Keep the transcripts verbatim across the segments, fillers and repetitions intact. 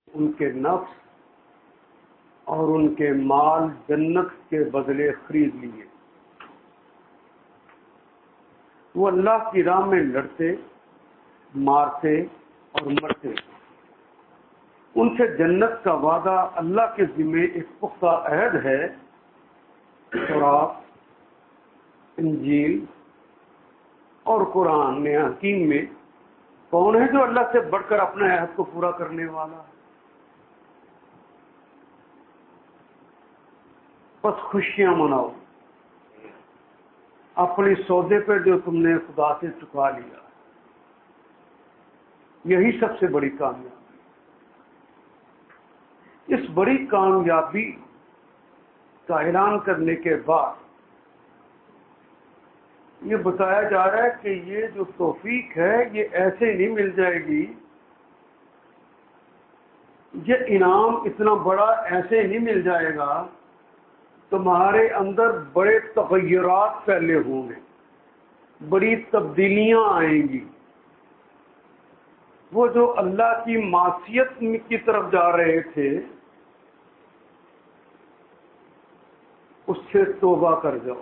ان کے نفس اور ان کے مال جنت کے بدلے خرید لیے. وہ اللہ کی راہ میں لڑتے، مارتے اور مرتے. ان سے جنت کا وعدہ اللہ کے ذمے ایک پختہ عہد ہے. تورات، انجیل اور قرآن میں حکیم میں کون ہے جو اللہ سے بڑھ کر اپنے عہد کو پورا کرنے والا ہے؟ بس خوشیاں مناؤ اپنے سودے پہ جو تم نے خدا سے چکا لیا. یہی سب سے بڑی کامیابی. اس بڑی کامیابی کا اعلان کرنے کے بعد یہ بتایا جا رہا ہے کہ یہ جو توفیق ہے یہ ایسے نہیں مل جائے گی، یہ انعام اتنا بڑا ایسے نہیں مل جائے گا. تمہارے اندر بڑے تغیرات پھیلے ہوں گے، بڑی تبدیلیاں آئیں گی. وہ جو اللہ کی معصیت کی طرف جا رہے تھے اس سے توبہ کر جاؤ.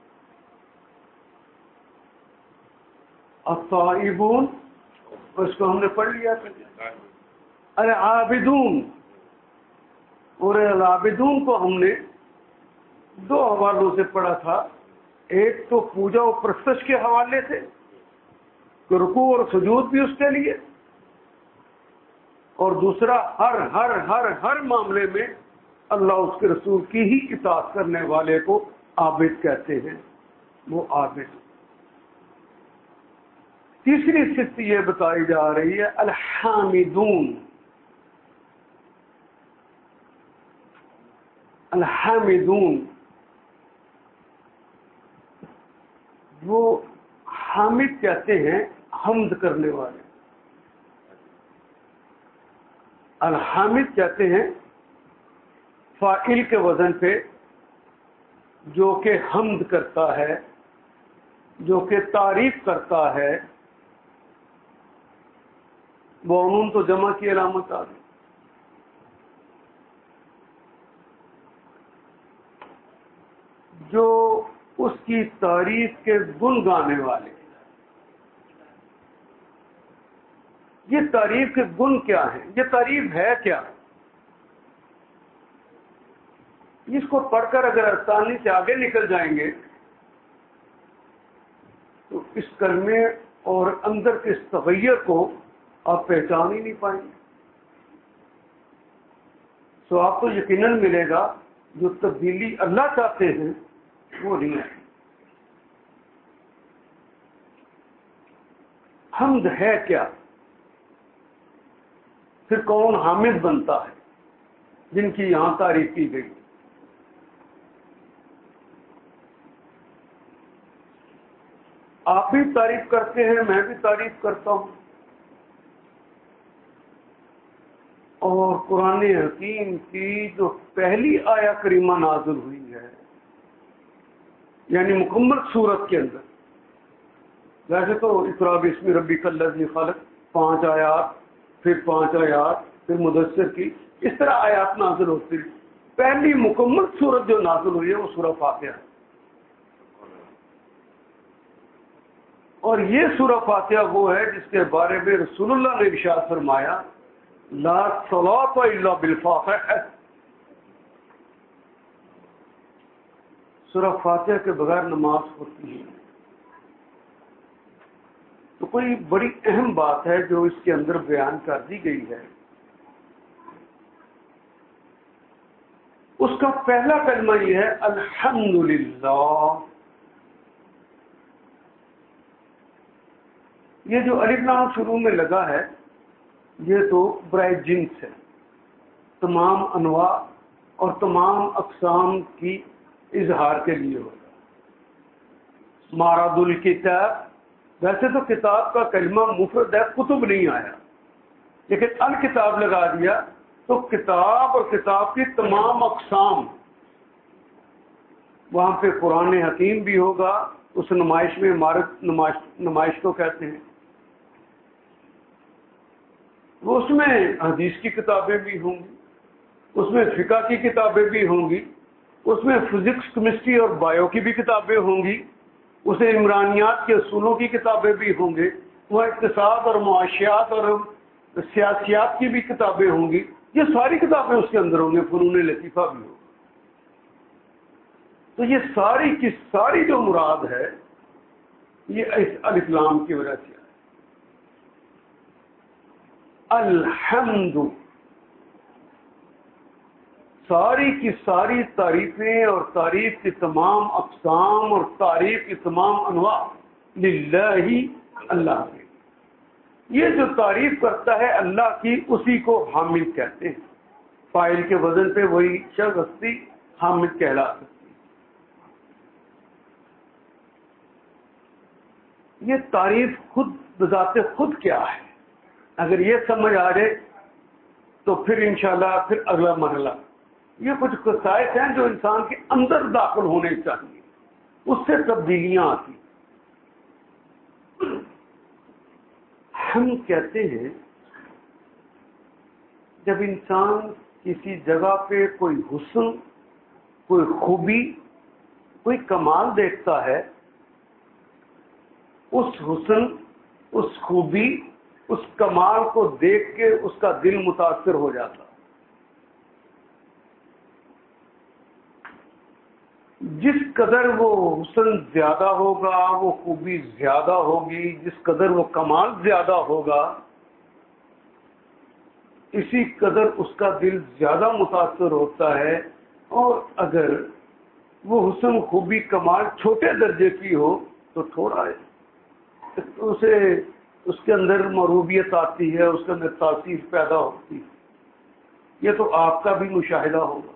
التائبون، اس کو ہم نے پڑھ لیا تھا. ارے عابدون، اور العابدون کو ہم نے دو حوالوں سے پڑھا تھا. ایک تو پوجا و پرستش کے حوالے سے کہ رکوع اور سجود بھی اس کے لیے، اور دوسرا ہر ہر ہر ہر معاملے میں اللہ اس کے رسول کی ہی اطاعت کرنے والے کو عابد کہتے ہیں. وہ عابد. تیسری صفت یہ بتائی جا رہی ہے الحامدون. الحامدون وہ حامد کہتے ہیں حمد کرنے والے. الحامد کہتے ہیں فاعل کے وزن پہ جو کہ حمد کرتا ہے، جو کہ تعریف کرتا ہے. وہ عموم تو جمع کی علامت آ گئی. جو اس کی تعریف کے گن گانے والے. یہ تعریف کے گن کیا ہیں؟ یہ تعریف ہے کیا؟ اس کو پڑھ کر اگر آسانی سے آگے نکل جائیں گے تو اس کلمے اور اندر کے اس تغیر کو آپ پہچان ہی نہیں پائیں گے. تو آپ کو یقیناً ملے گا جو تبدیلی اللہ چاہتے ہیں وہ نہیں ہے. حمد ہے کیا؟ پھر کون حامد بنتا ہے جن کی یہاں تعریف کی گئی؟ آپ بھی تعریف کرتے ہیں، میں بھی تعریف کرتا ہوں. اور قرآن حکیم کی جو پہلی آیا کریمہ نازل ہوئی ہے، یعنی مکمل صورت کے اندر، ویسے تو اقرا باسم ربک الذی خلق پانچ آیات، پھر پانچ آیات، پھر مدثر کی، اس طرح آیات نازل ہوتی ہیں. پہلی مکمل صورت جو نازل ہوئی ہے وہ سورہ فاتحہ ہے. اور یہ سورہ فاتحہ وہ ہے جس کے بارے میں رسول اللہ نے ارشاد فرمایا لا صلاۃ الا بالفاتحہ. سورہ فاتحہ کے بغیر نماز ہوتی ہے. تو کوئی بڑی اہم بات ہے جو اس کے اندر بیان کر دی گئی ہے. اس کا پہلا کلمہ یہ ہے الحمدللہ. یہ جو الف لام شروع میں لگا ہے یہ تو برائے جنس ہے، تمام انواع اور تمام اقسام کی اظہار کے لیے ہوگا. ماراد الکتاب، ویسے تو کتاب کا کلمہ مفرد ہے، کتب نہیں آیا، لیکن الکتاب لگا دیا تو کتاب اور کتاب کی تمام اقسام. وہاں پہ قرآن حکیم بھی ہوگا. اس نمائش میں عمارت نمائش نمائش کو کہتے ہیں. وہ اس میں حدیث کی کتابیں بھی ہوں گی، اس میں فقہ کی کتابیں بھی ہوں گی، اس میں فزکس کیمسٹری اور بایو کی بھی کتابیں ہوں گی، اسے عمرانیات کے اصولوں کی کتابیں بھی ہوں گے، وہ اقتصاد اور معاشیات اور سیاسیات کی بھی کتابیں ہوں گی، یہ ساری کتابیں اس کے اندر ہوں گے، فنون لطیفہ بھی ہوگا۔ تو یہ ساری کی ساری جو مراد ہے یہ اس الف لام کی وجہ سے ہے۔ الحمد، ساری کی ساری تعریفیں اور تعریف کی تمام اقسام اور تعریف کی تمام انواع للہ، اللہ کی۔ یہ جو تعریف کرتا ہے اللہ کی، اسی کو حامد کہتے ہیں۔ فاعل کے وزن پہ وہی شخص ہستی حامد کہلا سکتی۔ یہ تعریف خود بذات خود کیا ہے، اگر یہ سمجھ آ جائے تو پھر انشاءاللہ پھر اگلا مرحلہ، یہ کچھ خصائص ہیں جو انسان کے اندر داخل ہونے چاہیے، اس سے تبدیلیاں آتی۔ ہم کہتے ہیں جب انسان کسی جگہ پہ کوئی حسن، کوئی خوبی، کوئی کمال دیکھتا ہے، اس حسن، اس خوبی، اس کمال کو دیکھ کے اس کا دل متاثر ہو جاتا۔ جس قدر وہ حسن زیادہ ہوگا، وہ خوبی زیادہ ہوگی، جس قدر وہ کمال زیادہ ہوگا، اسی قدر اس کا دل زیادہ متاثر ہوتا ہے۔ اور اگر وہ حسن، خوبی، کمال چھوٹے درجے کی ہو تو تھوڑا ہے، اسے اس کے اندر مروبیت آتی ہے، اس کے اندر تاثیر پیدا ہوتی ہے۔ یہ تو آپ کا بھی مشاہدہ ہوگا۔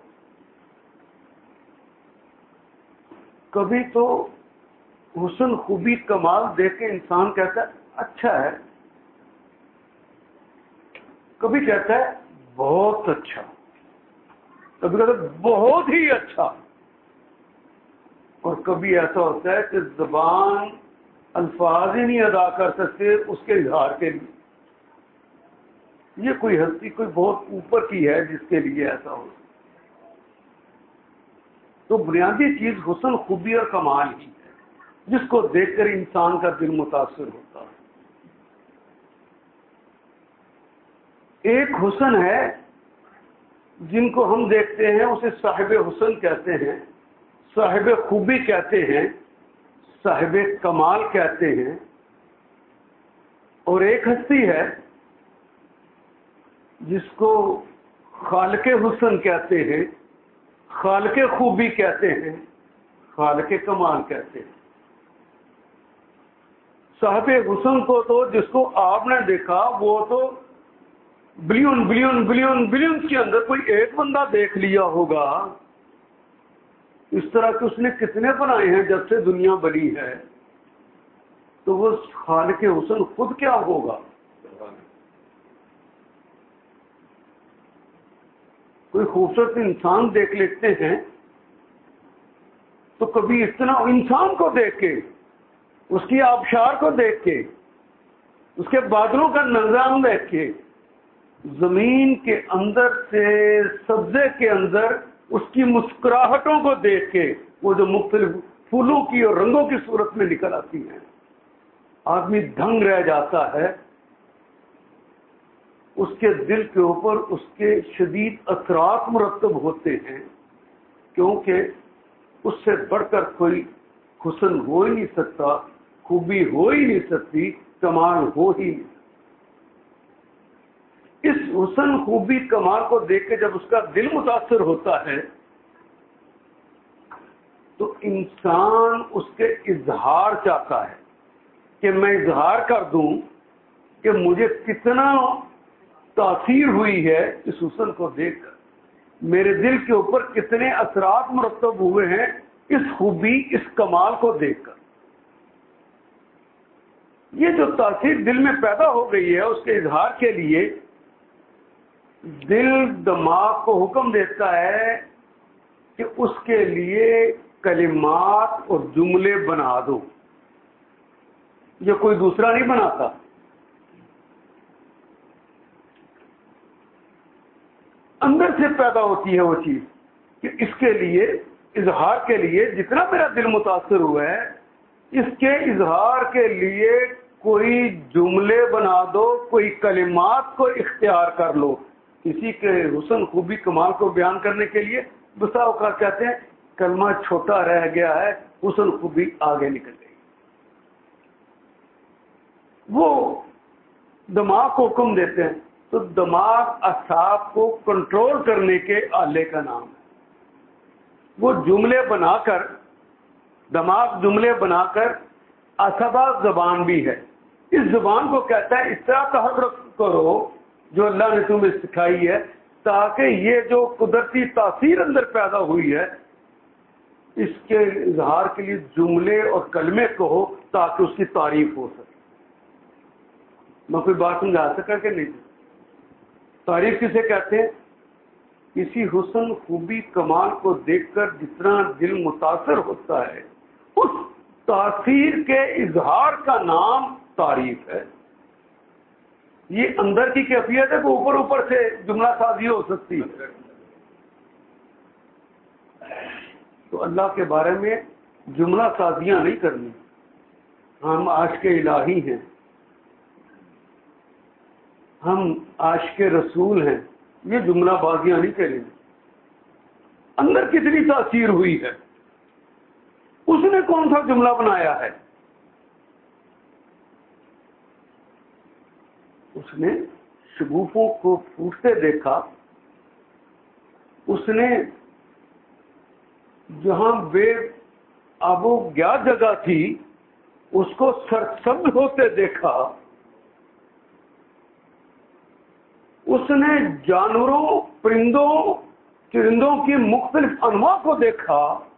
کبھی تو حسن، خوبی، کمال دیکھ کے انسان کہتا ہے اچھا ہے، کبھی کہتا ہے بہت اچھا، کبھی کہتا ہے بہت ہی اچھا، اور کبھی ایسا ہوتا ہے کہ زبان الفاظ ہی نہیں ادا کر سکتے اس کے اظہار کے لیے۔ یہ کوئی ہستی کوئی بہت اوپر کی ہے جس کے لیے ایسا ہو۔ تو بنیادی چیز حسن، خوبی اور کمال ہی ہے، جس کو دیکھ کر انسان کا دل متاثر ہوتا ہے۔ ایک حسن ہے جن کو ہم دیکھتے ہیں، اسے صاحب حسن کہتے ہیں، صاحب خوبی کہتے ہیں، صاحب کمال کہتے ہیں۔ اور ایک ہستی ہے جس کو خالق حسن کہتے ہیں، خالق خوبی کہتے ہیں، خالق کمال کہتے ہیں۔ صاحب حسن کو تو جس کو آپ نے دیکھا وہ تو بلین بلین بلین بلین کے اندر کوئی ایک بندہ دیکھ لیا ہوگا۔ اس طرح کے اس نے کتنے بنائے ہیں جب سے دنیا بنی ہے۔ تو وہ خالق حسن خود کیا ہوگا؟ کوئی خوبصورت انسان دیکھ لیتے ہیں تو کبھی اتنا انسان کو دیکھ کے، اس کی آبشار کو دیکھ کے، اس کے بادلوں کا نظام دیکھ کے، زمین کے اندر سے سبزے کے اندر اس کی مسکراہٹوں کو دیکھ کے، وہ جو مختلف پھولوں کی اور رنگوں کی صورت میں نکل آتی ہیں، آدمی دنگ رہ جاتا ہے۔ اس کے دل کے اوپر اس کے شدید اثرات مرتب ہوتے ہیں، کیونکہ اس سے بڑھ کر کوئی حسن ہو ہی نہیں سکتا، خوبی ہو ہی نہیں سکتی، کمال ہو ہی نہیں سکتا۔ اس حسن، خوبی، کمال کو دیکھ کے جب اس کا دل متاثر ہوتا ہے تو انسان اس کے اظہار چاہتا ہے کہ میں اظہار کر دوں کہ مجھے کتنا تاثیر ہوئی ہے اس حسن کو دیکھ کر، میرے دل کے اوپر کتنے اثرات مرتب ہوئے ہیں اس خوبی، اس کمال کو دیکھ کر۔ یہ جو تاثیر دل میں پیدا ہو گئی ہے اس کے اظہار کے لیے دل دماغ کو حکم دیتا ہے کہ اس کے لیے کلمات اور جملے بنا دو۔ یہ کوئی دوسرا نہیں بناتا، اندر سے پیدا ہوتی ہے وہ چیز کہ اس کے لیے اظہار کے لیے جتنا میرا دل متاثر ہوا ہے اس کے اظہار کے لیے کوئی جملے بنا دو، کوئی کلمات کو اختیار کر لو. کسی کے حسن خوبی کمال کو بیان کرنے کے لیے بسا اوقات کہتے ہیں کلمہ چھوٹا رہ گیا ہے، حسن خوبی آگے نکل گئی. وہ دماغ کو حکم دیتے ہیں تو دماغ اعصاب کو کنٹرول کرنے کے آلے کا نام ہے. وہ جملے بنا کر دماغ جملے بنا کر اسبا زبان بھی ہے. اس زبان کو کہتا ہے اس طرح تحرک کرو جو اللہ نے تمہیں سکھائی ہے تاکہ یہ جو قدرتی تاثیر اندر پیدا ہوئی ہے اس کے اظہار کے لیے جملے اور کلمے کہو تاکہ اس کی تعریف ہو سکے. میں کوئی بات سمجھا سکا کہ نہیں؟ تعریف کسے کہتے ہیں؟ کسی حسن خوبی کمال کو دیکھ کر جتنا دل متاثر ہوتا ہے اس تاثیر کے اظہار کا نام تعریف ہے. یہ اندر کی کیفیت ہے کہ اوپر اوپر سے جملہ سازی ہو سکتی ہے. تو اللہ کے بارے میں جملہ سازیاں نہیں کرنی. ہم عاشق الہی ہیں، ہم عاشق رسول ہیں، یہ جملہ بازیاں نہیں کریں. اندر کتنی تاثیر ہوئی ہے، اس نے کون سا جملہ بنایا ہے؟ اس نے شگوفوں کو پھوٹتے دیکھا، اس نے جہاں بے آب و گیا جگہ تھی اس کو سرسبز ہوتے دیکھا، اس نے جانوروں پرندوں چرندوں کی مختلف انواع کو دیکھا.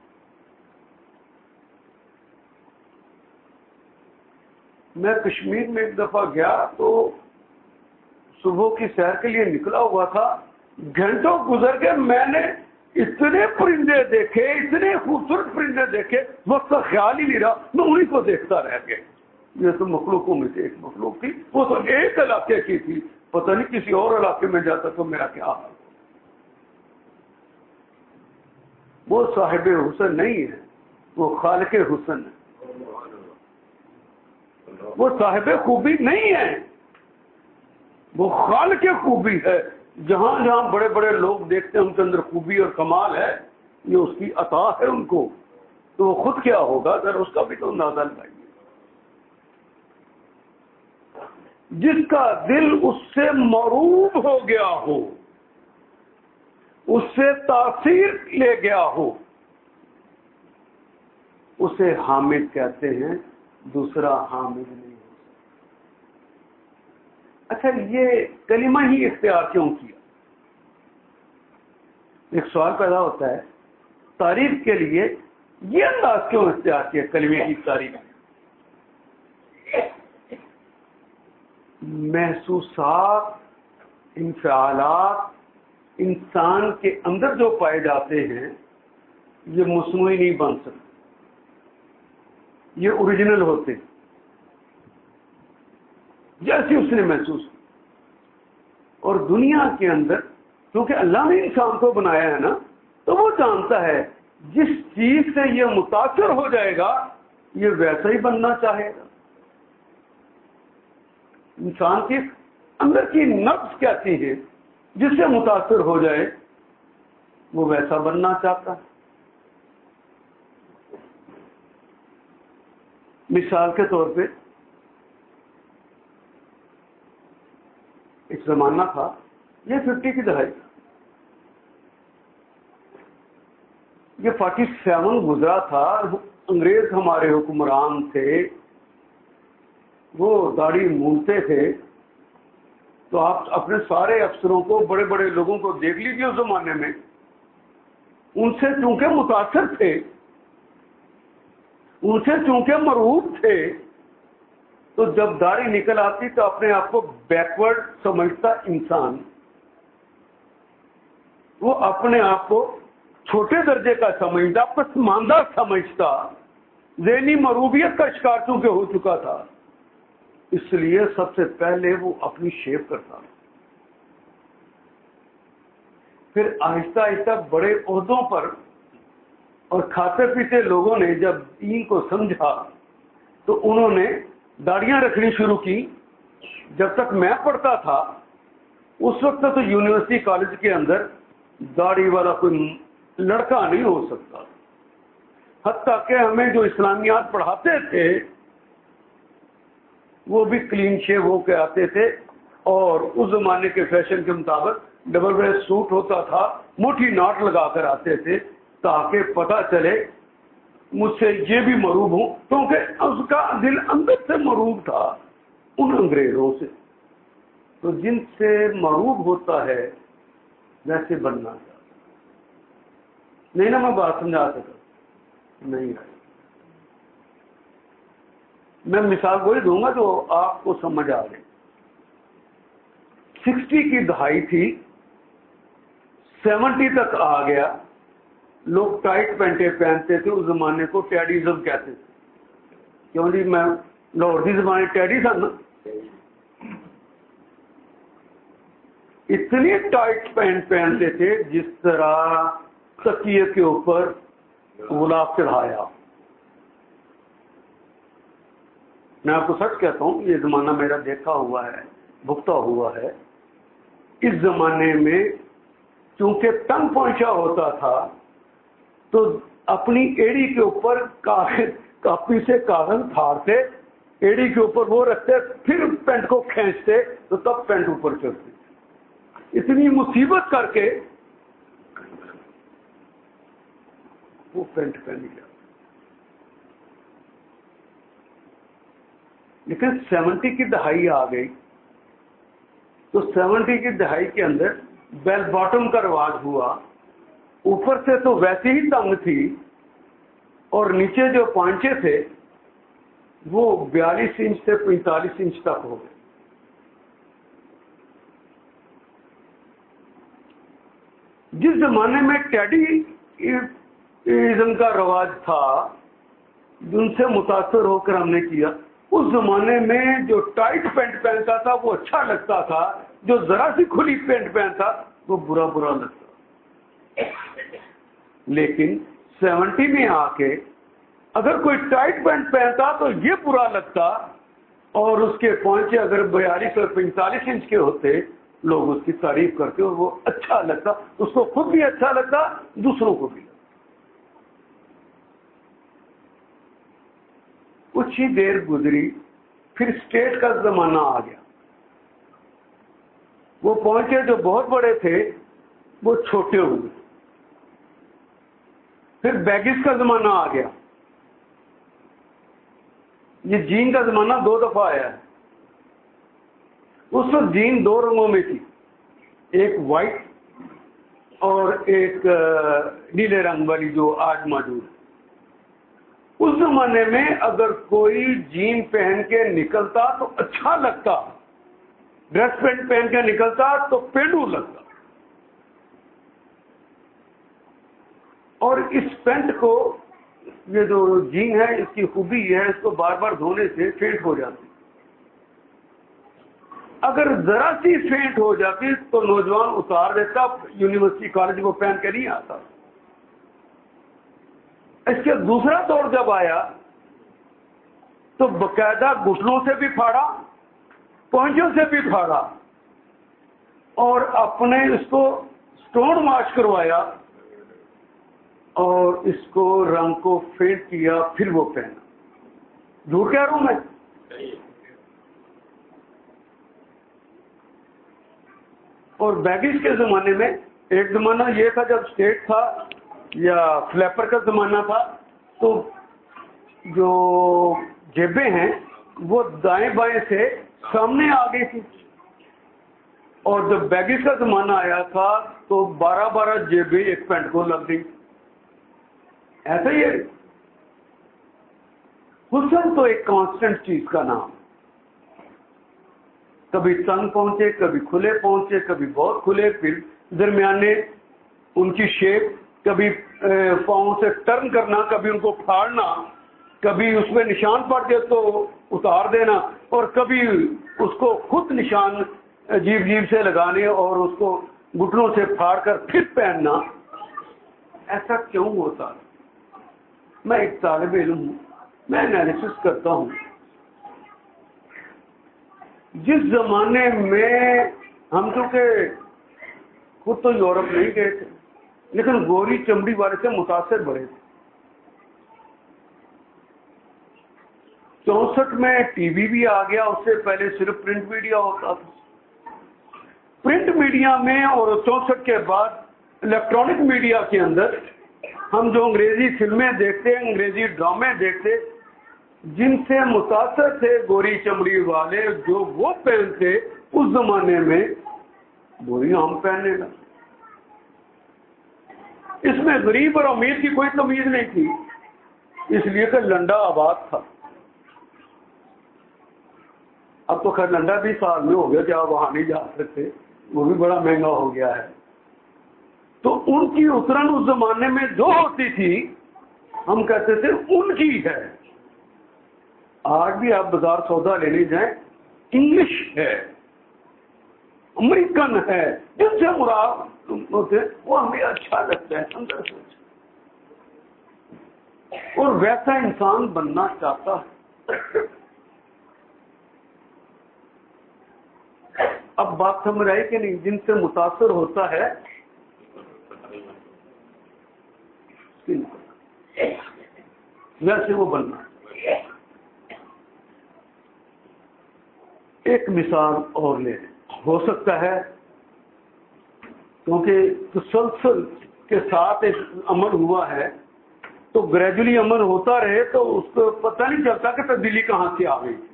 میں کشمیر میں ایک دفعہ گیا تو صبح کی سیر کے لیے نکلا ہوا تھا، گھنٹوں گزر کے میں نے اتنے پرندے دیکھے، اتنے خوبصورت پرندے دیکھے، وقت کا خیال ہی نہیں رہا، میں انہیں کو دیکھتا رہ گیا. یہ تو مخلوقوں میں سے ایک مخلوق تھی، وہ تو ایک علاقے کی تھی، پتہ نہیں کسی اور علاقے میں جاتا تو میرا کیا حال. وہ صاحب حسن نہیں ہے، وہ خالق حسن ہے. وہ صاحب خوبی نہیں ہے، وہ خالق خوبی ہے. جہاں جہاں بڑے بڑے لوگ دیکھتے ہیں ان کے اندر خوبی اور کمال ہے، یہ اس کی عطا ہے ان کو، تو وہ خود کیا ہوگا ذرا اس کا بھی تو اندازہ لگائیے. جس کا دل اس سے مروب ہو گیا ہو، اس سے تاثیر لے گیا ہو، اسے حامد کہتے ہیں، دوسرا حامد نہیں. اچھا یہ کلمہ ہی اختیار کیوں کیا؟ ایک سوال پیدا ہوتا ہے، تعریف کے لیے یہ انداز کیوں اختیار کیا کلمے کی تعریف؟ محسوسات انفعالات انسان کے اندر جو پائے جاتے ہیں یہ مصنوعی نہیں بن سکتے، یہ اوریجنل ہوتے ہیں جیسے اس نے محسوس. اور دنیا کے اندر کیونکہ اللہ نے انسان کو بنایا ہے نا، تو وہ جانتا ہے جس چیز سے یہ متاثر ہو جائے گا یہ ویسا ہی بننا چاہے گا. انسان کے اندر کی نفس کہتی ہے جس سے متاثر ہو جائے وہ ویسا بننا چاہتا ہے. مثال کے طور پہ ایک زمانہ تھا، یہ ففٹی کی دہائی، یہ فورٹی سیون گزرا تھا، انگریز ہمارے حکمران تھے، وہ داڑھی مونتے تھے. تو آپ اپنے سارے افسروں کو، بڑے بڑے لوگوں کو دیکھ لیجیے اس زمانے میں، ان سے چونکہ متاثر تھے، ان سے چونکہ مرعوب تھے، تو جب داڑھی نکل آتی تو اپنے آپ کو بیکورڈ سمجھتا انسان، وہ اپنے آپ کو چھوٹے درجے کا سمجھتا، پسماندہ سمجھتا، ذہنی مروبیت کا شکار چونکہ ہو چکا تھا، اس لیے سب سے پہلے وہ اپنی شیو کرتا. پھر آہستہ آہستہ بڑے عہدوں پر اور کھاتے پیتے لوگوں نے جب دین کو سمجھا تو انہوں نے داڑیاں رکھنی شروع کی. جب تک میں پڑھتا تھا اس وقت تو یونیورسٹی کالج کے اندر داڑھی والا کوئی لڑکا نہیں ہو سکتا. حتیٰ کہ ہمیں جو اسلامیات پڑھاتے تھے وہ بھی کلین شیو ہو کے آتے تھے اور اس زمانے کے فیشن کے مطابق ڈبل بریسٹ سوٹ ہوتا تھا, موٹی ناٹ لگا کر آتے تھے تاکہ پتہ چلے مجھ سے یہ بھی مروب ہوں, کیونکہ اس کا دل اندر سے مروب تھا ان انگریزوں سے. تو جن سے مروب ہوتا ہے ویسے بننا چاہتا نہیں نا. میں بات سمجھا سکتا نہیں ہے. میں مثال وہی دوں گا جو آپ کو سمجھ آ گئی. سکسٹی کی دہائی تھی, سیونٹی تک آ گیا, لوگ ٹائٹ پینٹیں پہنتے تھے. اس زمانے کو ٹیڈیزم کہتے تھے. کیوں جی میں لاہور کی زمانے ٹیڈی تھا نا. اتنی ٹائٹ پینٹ پہنتے تھے جس طرح تکیے کے اوپر غلاف چڑھایا. میں آپ کو سچ کہتا ہوں یہ زمانہ میرا دیکھا ہوا ہے, بھگتا ہوا ہے. اس زمانے میں چونکہ تنگ پہنچا ہوتا تھا تو اپنی ایڑی کے اوپر کاپی سے کاغذ پھاڑتے, ایڑی کے اوپر وہ رکھتے, پھر پینٹ کو کھینچتے تو تب پینٹ اوپر چڑھتی. اتنی مصیبت کر کے وہ پینٹ پہنی جاتی. لیکن سیونٹی کی دہائی آ گئی تو سیونٹی کی دہائی کے اندر بیل باٹم کا رواج ہوا. اوپر سے تو ویسے ہی تنگ تھی اور نیچے جو پانچے تھے وہ بیالیس انچ سے پینتالیس انچ تک ہو گئے. جس زمانے میں ٹیڈی ازم کا رواج تھا جن سے متاثر ہو کر ہم نے کیا, اس زمانے میں جو ٹائٹ پینٹ پہنتا تھا وہ اچھا لگتا تھا, جو ذرا سی کھلی پینٹ پہنتا وہ برا برا لگتا. لیکن سیونٹی میں آ کے اگر کوئی ٹائٹ پینٹ پہنتا تو یہ برا لگتا, اور اس کے پہنچے اگر بیالیس اور پینتالیس انچ کے ہوتے لوگ اس کی تعریف کرتے اور وہ اچھا لگتا, اس کو خود بھی اچھا لگتا, دوسروں کو بھی. کچھ ہی دیر گزری پھر اسٹیٹ کا زمانہ آ گیا. وہ پہنچے جو بہت بڑے تھے وہ چھوٹے ہوئے. پھر بیگس کا زمانہ آ گیا. یہ جین کا زمانہ دو دفعہ آیا ہے. اس وقت جین دو رنگوں میں تھی, ایک وائٹ اور ایک نیلے رنگ والی جو آج موجود ہے. اس زمانے میں اگر کوئی جین پہن کے نکلتا تو اچھا لگتا, ڈریس پینٹ پہن کے نکلتا تو پینڈو لگتا. اور اس پینٹ کو یہ جو جین ہے اس کی خوبی ہے اس کو بار بار دھونے سے فینٹ ہو جاتی. اگر ذرا سی فینٹ ہو جاتی تو نوجوان اتار دیتا, یونیورسٹی کالج کو پہن کے نہیں آتا. اس کے دوسرا دور جب آیا تو باقاعدہ گھٹنوں سے بھی پھاڑا, پہنچوں سے بھی پھاڑا, اور اپنے اس کو سٹون واش کروایا اور اس کو رنگ کو فیڈ کیا, پھر وہ پہنا. جھوٹ کہہ رہا ہوں میں؟ اور بیگس کے زمانے میں ایک زمانہ یہ تھا جب اسٹیٹ تھا یا فلیپر کا زمانہ تھا تو جو جیبیں ہیں وہ دائیں بائیں سے سامنے آ گئی تھی, اور جب بیگس کا زمانہ آیا تھا تو بارہ بارہ جیبیں ایک پینٹ کو لگ گئی. ایسا ہی ہے. حسن تو ایک کانسٹنٹ چیز کا نام, کبھی تنگ پہنچے, کبھی کھلے پہنچے, کبھی بہت کھلے, پھر درمیانے ان کی شیپ, کبھی پاؤں سے ٹرن کرنا, کبھی ان کو پھاڑنا, کبھی اس میں نشان پڑ جائے تو اتار دینا, اور کبھی اس کو خود نشان عجیب عجیب سے لگانے اور اس کو گھٹنوں سے پھاڑ کر پھر پہننا، ایسا کیوں ہوتا؟ میں ایک طالب علم ہوں، میں انالیسس کرتا ہوں. جس زمانے میں ہم چونکہ خود تو یورپ نہیں گئے تھے، لیکن گوری چمڑی والے سے متاثر بڑے تھے. چونسٹھ میں ٹی وی بھی آ گیا، اس سے پہلے صرف پرنٹ میڈیا ہوتا تھا. پرنٹ میڈیا میں اور چونسٹھ کے بعد الیکٹرانک میڈیا کے اندر ہم جو انگریزی فلمیں دیکھتے، انگریزی ڈرامے دیکھتے، جن سے متاثر تھے گوری چمڑی والے، جو وہ پہنتے، اس زمانے میں وہی ہم پہننے لگے. اس میں غریب اور امیر کی کوئی تمیز نہیں تھی، اس لیے کہ لنڈا آباد تھا. اب تو خیر لنڈا بھی سال میں ہو گیا کہ آپ وہاں نہیں جا سکتے، وہ بھی بڑا مہنگا ہو گیا ہے. تو ان کی اترن اس زمانے میں جو ہوتی تھی ہم کہتے تھے ان کی ہے. آج بھی آپ بازار سودا لینے جائیں، انگلش ہے، امریکن ہے، جن سے مراد ہوتے وہ ہمیں اچھا لگتا ہے اندر سے، اور ویسا انسان بننا چاہتا ہے. اب بات سمجھ آئی کہ نہیں؟ جن سے متاثر ہوتا ہے ویسے وہ بننا. ایک مثال اور لے، ہو سکتا ہے کیونکہ تسلسل کے ساتھ ایک عمل ہوا ہے تو گریجولی عمل ہوتا رہے تو اس کو پتہ نہیں چلتا کہ تبدیلی کہاں سے آ گئی.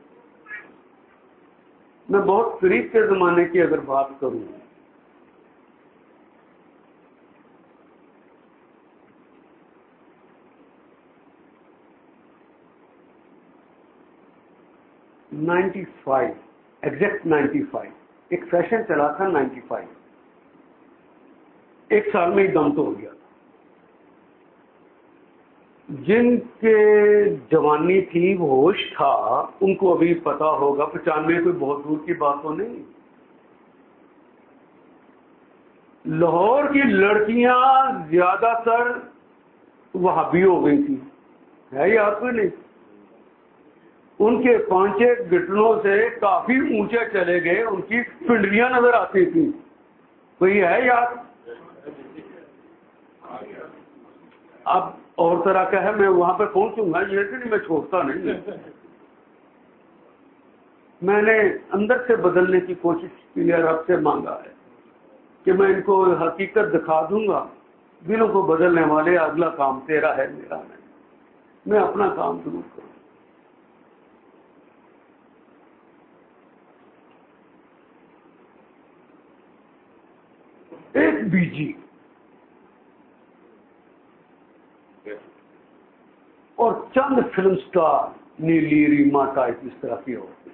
میں بہت قریب کے زمانے کی اگر بات کروں، ninety five exact ninety five ایک فیشن چلا تھا. نائنٹی فائیو ایک سال میں ہی دم تو ہو گیا. جن کے جوانی تھی، ہوش تھا، ان کو ابھی پتا ہوگا. پچانوے کوئی بہت دور کی بات تو نہیں. لاہور کی لڑکیاں زیادہ تر وہابی ہو گئی تھی، ہے یاد کوئی نہیں؟ ان کے پانچے گھٹنوں سے کافی اونچے چلے گئے، ان کی پنڈلیاں نظر آتی تھی. کوئی ہے یاد؟ اب اور طرح کا ہے، میں وہاں پہ پہنچوں گا، یہ کہ نہیں میں چھوڑتا نہیں. میں نے اندر سے بدلنے کی کوشش کی ہے، رب سے مانگا ہے کہ میں ان کو حقیقت دکھا دوں گا. دلوں کو بدلنے والے، اگلا کام تیرا ہے، میرا نہیں. میں اپنا کام ضرور کروں. ایک بیجی اور چند فلم سٹار، نیلی، ریما ٹائپ اس طرح کی ہوتی.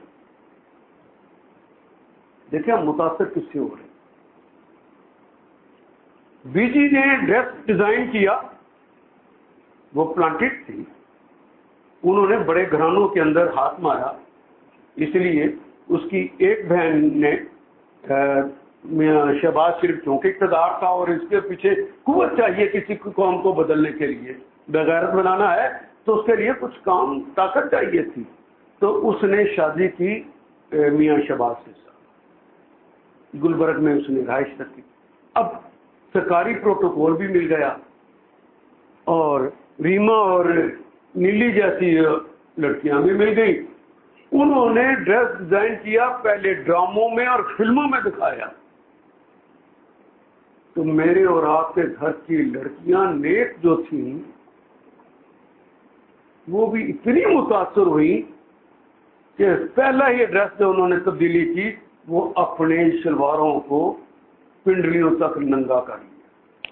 دیکھیں ہم متاثر کس سے ہو رہے ہیں. بی جی نے ڈریس ڈیزائن کیا، وہ پلانٹڈ تھی. انہوں نے بڑے گھرانوں کے اندر ہاتھ مارا، اس لیے اس کی ایک بہن نے شہباز شریف چونکہ اقتدار تھا اور اس کے پیچھے قوت چاہیے کسی قوم کو بدلنے کے لیے، بغیرت بنانا ہے تو اس کے لیے کچھ کام طاقت چاہیے تھی. تو اس نے شادی کی میاں شہباز کے ساتھ، گلبرگ میں اس نے رہائش رکھی. اب سرکاری پروٹوکول بھی مل گیا اور ریما اور نیلی جیسی لڑکیاں بھی مل گئی. انہوں نے ڈریس ڈیزائن کیا، پہلے ڈراموں میں اور فلموں میں دکھایا. تو میرے اور آپ کے گھر کی لڑکیاں نیک جو تھیں وہ بھی اتنی متاثر ہوئی کہ پہلا ہی ایڈریس جو انہوں نے تبدیلی کی وہ اپنے شلواروں کو پنڈلیوں تک ننگا کر لیا.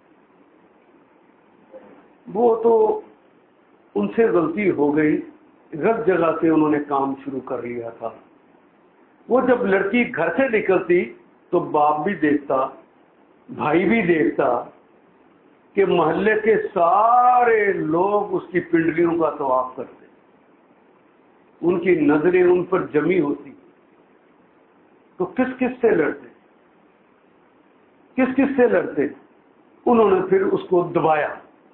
وہ تو ان سے غلطی ہو گئی، غلط جگہ سے انہوں نے کام شروع کر لیا تھا. وہ جب لڑکی گھر سے نکلتی تو باپ بھی دیکھتا، بھائی بھی دیکھتا کہ محلے کے سارے لوگ اس کی پنڈلیوں کا طواف کرتے، ان کی نظریں ان پر جمی ہوتی، تو کس کس سے لڑتے؟ کس کس سے لڑتے. انہوں نے پھر اس کو دبایا.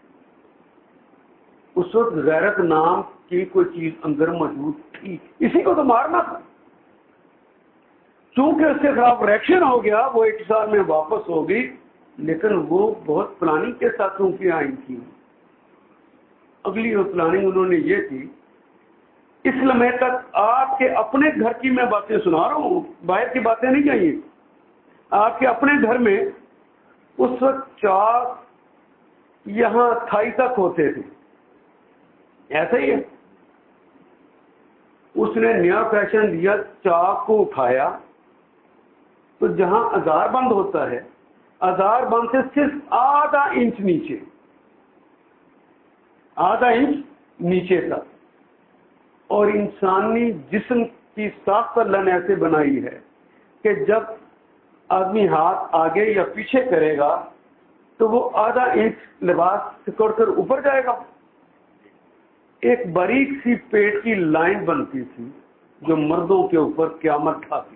اس وقت غیرت نام کی کوئی چیز اندر موجود تھی, اسی کو تو مارنا تھا. چونکہ اس کے خلاف ریئیکشن ہو گیا, وہ ایک سال میں واپس ہو گئی, لیکن وہ بہت پلاننگ کے ساتھ چونکہ آئی تھی. اگلی وہ پلاننگ انہوں نے یہ تھی, اس لمحے تک آپ کے اپنے گھر کی میں باتیں سنا رہا ہوں, باہر کی باتیں نہیں چاہیے. آپ کے اپنے گھر میں اس وقت چاک یہاں تھائی تک ہوتے تھے, ایسا ہی ہے. اس نے نیا فیشن لیا, چاک کو اٹھایا تو جہاں ہزار بند ہوتا ہے, ہزار بند سے صرف آدھا انچ نیچے, آدھا انچ نیچے تک. اور انسانی جسم کی ساخت اللہ نے ایسے بنائی ہے کہ جب آدمی ہاتھ آگے یا پیچھے کرے گا تو وہ آدھا انچ لباس سکڑ کر اوپر جائے گا. ایک باریک سی پیٹ کی لائن بنتی تھی جو مردوں کے اوپر قیامت ڈھاتی.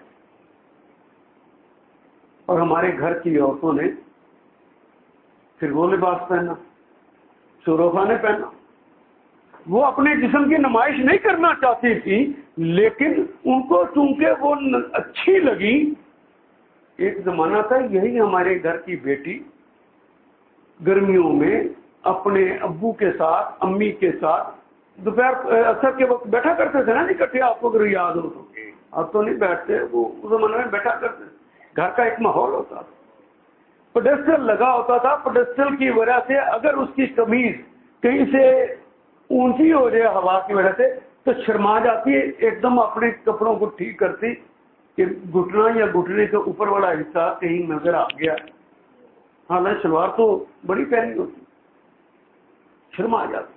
اور ہمارے گھر کی عورتوں نے پھر وہ لباس پہنا, شوروفا نے پہنا. وہ اپنے جسم کی نمائش نہیں کرنا چاہتی تھی, لیکن ان کو چونکہ وہ اچھی لگی. ایک زمانہ تھا یہی ہمارے گھر کی بیٹی گرمیوں میں اپنے ابو کے ساتھ, امی کے ساتھ دوپہر اثر کے وقت بیٹھا کرتے تھے نا اکٹھے. آپ کو اگر یاد ہو تو, اب تو نہیں بیٹھتے, وہ اس زمانے میں بیٹھا کرتے تھے. گھر کا ایک ماحول ہوتا تھا, پڈسٹل لگا ہوتا تھا. پڈسٹل کی وجہ سے اگر اس کی قمیض کہیں سے اونچی ہو جائے ہوا کی وجہ سے تو شرما جاتی ہے, ایک دم اپنے کپڑوں کو ٹھیک کرتی کہ گھٹنا یا گھٹنے کے اوپر والا حصہ کہیں نظر آ گیا. حالانکہ شلوار تو بڑی پہنی ہوتی, شرما جاتی.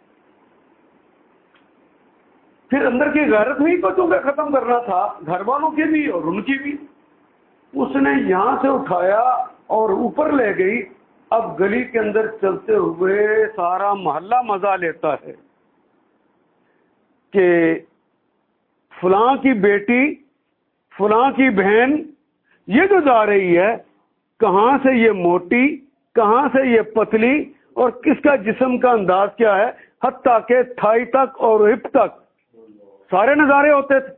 پھر اندر کی غیرت بھی کو چونکہ ختم کرنا تھا, گھر والوں کی بھی اور ان کی بھی. اس نے یہاں سے اٹھایا اور اوپر لے گئی. اب گلی کے اندر چلتے ہوئے سارا محلہ مزہ لیتا ہے کہ فلاں کی بیٹی, فلاں کی بہن یہ جو جا رہی ہے, کہاں سے یہ موٹی, کہاں سے یہ پتلی, اور کس کا جسم کا انداز کیا ہے, حتیٰ کہ تھائی تک اور ہپ تک سارے نظارے ہوتے تھے.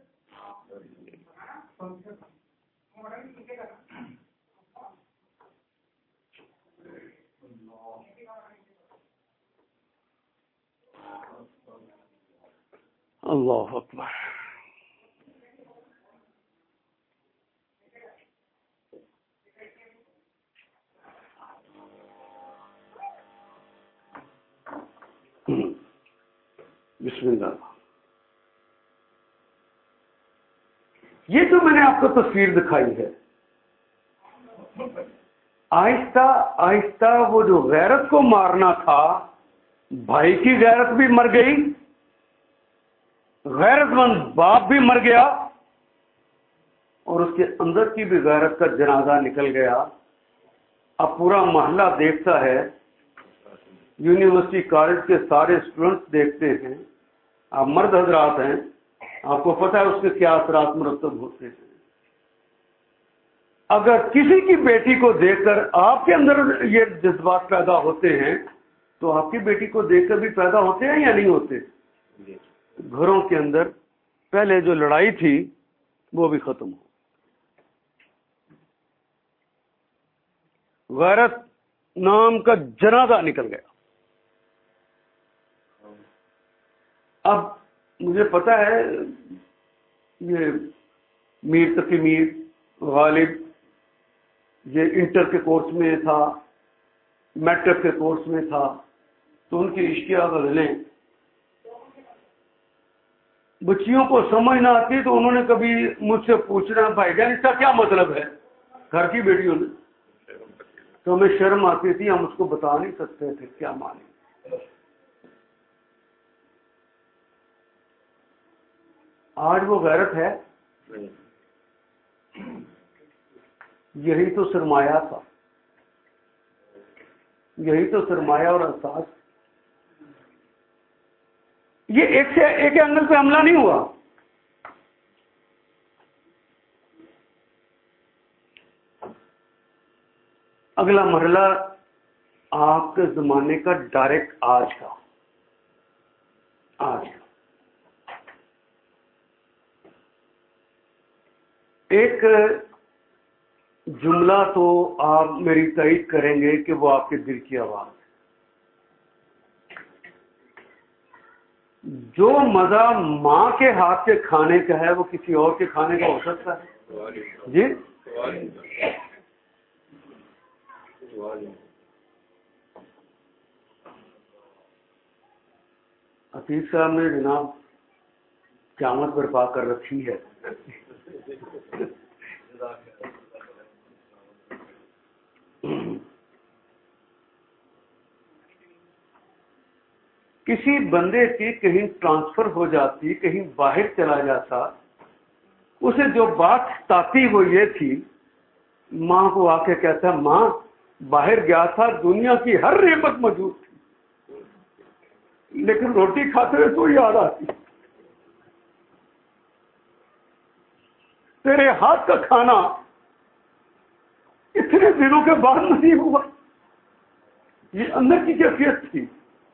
اللہ اکبر. بسم اللہ. یہ جو میں نے آپ کو تصویر دکھائی ہے, آہستہ آہستہ وہ جو غیرت کو مارنا تھا, بھائی کی غیرت بھی مر گئی, غیرت مند باپ بھی مر گیا, اور اس کے اندر کی بھی غیرت کا جنازہ نکل گیا. اب پورا محلہ دیکھتا ہے, یونیورسٹی کالج کے سارے اسٹوڈنٹس دیکھتے ہیں, آپ مرد حضرات ہیں, آپ کو پتہ ہے اس کے کیا اثرات مرتب ہوتے ہیں. اگر کسی کی بیٹی کو دیکھ کر آپ کے اندر یہ جذبات پیدا ہوتے ہیں تو آپ کی بیٹی کو دیکھ کر بھی پیدا ہوتے ہیں یا نہیں ہوتے؟ گھروں کے اندر پہلے جو لڑائی تھی وہ بھی ختم ہو. غیرت نام کا جنازہ نکل گیا. اب مجھے پتا ہے یہ میر تقی میر غالب یہ انٹر کے کورس میں تھا, میٹرک کے کورس میں تھا, تو ان کی عشقیہ غزلیں بچیوں کو سمجھ نہ آتی تو انہوں نے کبھی مجھ سے پوچھنا, بھائی جان اس کا کیا مطلب ہے, گھر کی بیٹیوں نے, تو ہمیں شرم آتی تھی, ہم اس کو بتا نہیں سکتے تھے کیا معنی. آج وہ غیرت ہے, یہی تو سرمایہ تھا, یہی تو سرمایہ اور اساس. یہ ایک سے ایک اینگل پہ حملہ نہیں ہوا. اگلا مرحلہ آپ کے زمانے کا ڈائریکٹ آج کا آج کا ایک جملہ تو آپ میری تائید کریں گے کہ وہ آپ کے دل کی آواز ہے. جو مزہ ماں کے ہاتھ کے کھانے کا ہے وہ کسی اور کے کھانے کا ہو سکتا ہے؟ جی عتیق صاحب نے جناب قیامت برپا کر رکھی ہے. کسی بندے کی کہیں ٹرانسفر ہو جاتی، کہیں باہر چلا جاتا، اسے جو بات ستاتی وہ یہ تھی، ماں کو آ کے کہتا ماں باہر گیا تھا، دنیا کی ہر نعمت موجود تھی لیکن روٹی کھاتے ہوئے تو یاد آتی، تیرے ہاتھ کا کھانا اتنے دنوں کے بعد نہیں ہوا. یہ اندر کی کیفیت تھی.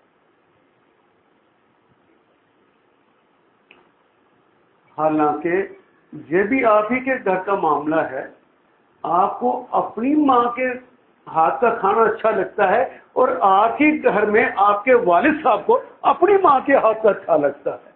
حالانکہ یہ بھی آپ ہی کے گھر کا معاملہ ہے، آپ کو اپنی ماں کے ہاتھ کا کھانا اچھا لگتا ہے اور آپ ہی گھر میں آپ کے والد صاحب کو اپنی ماں کے ہاتھ کا اچھا لگتا ہے.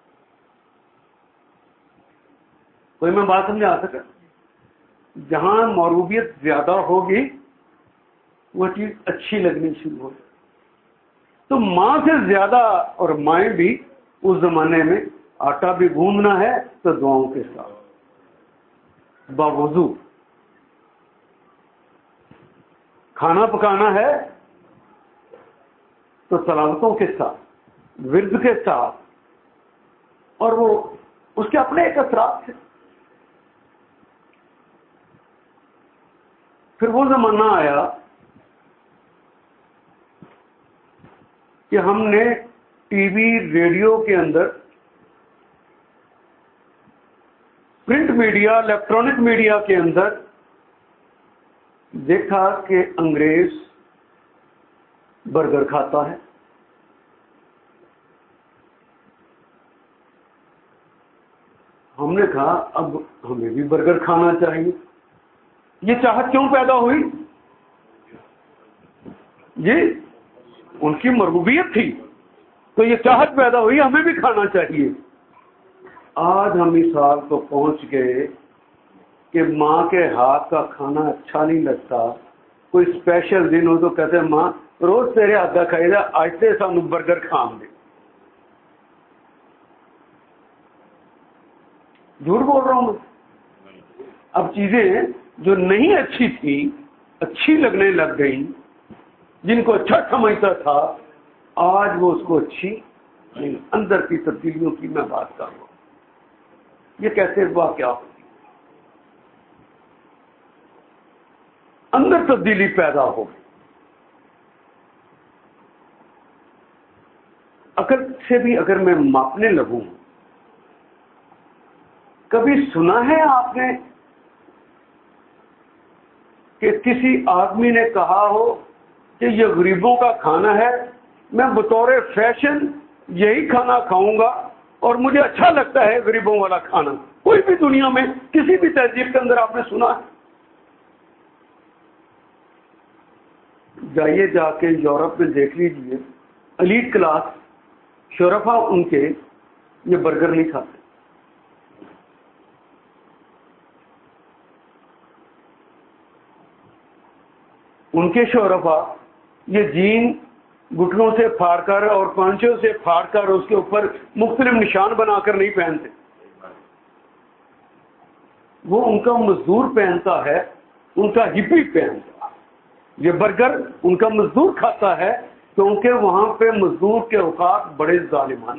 کوئی میں بات سمجھ آ سکا؟ جہاں معروبیت زیادہ ہوگی وہ چیز اچھی لگنی شروع ہوگی. تو ماں سے زیادہ، اور مائیں بھی اس زمانے میں آٹا بھی گھومنا ہے تو دعاؤں کے ساتھ، باوضو کھانا پکانا ہے تو تلاوتوں کے ساتھ، ورد کے ساتھ، اور وہ اس کے اپنے ایک اثرات تھے. پھر وہ زمانہ آیا کہ ہم نے ٹی وی ریڈیو کے اندر، پرنٹ میڈیا، الیکٹرانک میڈیا کے اندر دیکھا کہ انگریز برگر کھاتا ہے. ہم نے کہا اب ہمیں بھی برگر کھانا چاہیے. یہ چاہت کیوں پیدا ہوئی؟ جی ان کی مرغوبیت تھی تو یہ چاہت پیدا ہوئی ہمیں بھی کھانا چاہیے. آج ہم اس حال تو پہنچ گئے کہ ماں کے ہاتھ کا کھانا اچھا نہیں لگتا. کوئی اسپیشل دن ہو تو کہتے ہیں ماں روز تیرے ہاتھ کا کھائے گا، آج سے سانو برگر کھان دے. جھوٹ بول رہا ہوں میں؟ اب چیزیں جو نہیں اچھی تھی اچھی لگنے لگ گئی، جن کو اچھا سمجھتا تھا آج وہ اس کو اچھی نہیں. اندر کی تبدیلیوں کی میں بات کر رہا ہوں. یہ کیسے واقعہ ہوتی؟ اندر تبدیلی پیدا ہو گئی. عقل سے بھی اگر میں ماپنے لگوں، کبھی سنا ہے آپ نے کہ کسی آدمی نے کہا ہو کہ یہ غریبوں کا کھانا ہے، میں بطور فیشن یہی کھانا کھاؤں گا اور مجھے اچھا لگتا ہے غریبوں والا کھانا؟ کوئی بھی دنیا میں کسی بھی تہذیب کے اندر آپ نے سنا ہے؟ جائیے جا کے یورپ میں دیکھ لیجیے، ایلیٹ کلاس شرفا ان کے یہ برگر نہیں کھاتے. ان کے شرفا یہ جین گھٹنوں سے پھاڑ کر اور پانچوں سے پھاڑ کر اس کے اوپر مختلف نشان بنا کر نہیں پہنتے. وہ ان کا مزدور پہنتا ہے، ان کا ہپی پہنتا ہے. یہ برگر ان کا مزدور کھاتا ہے کیونکہ وہاں پہ مزدور کے اوقات بڑے ظالمانہ.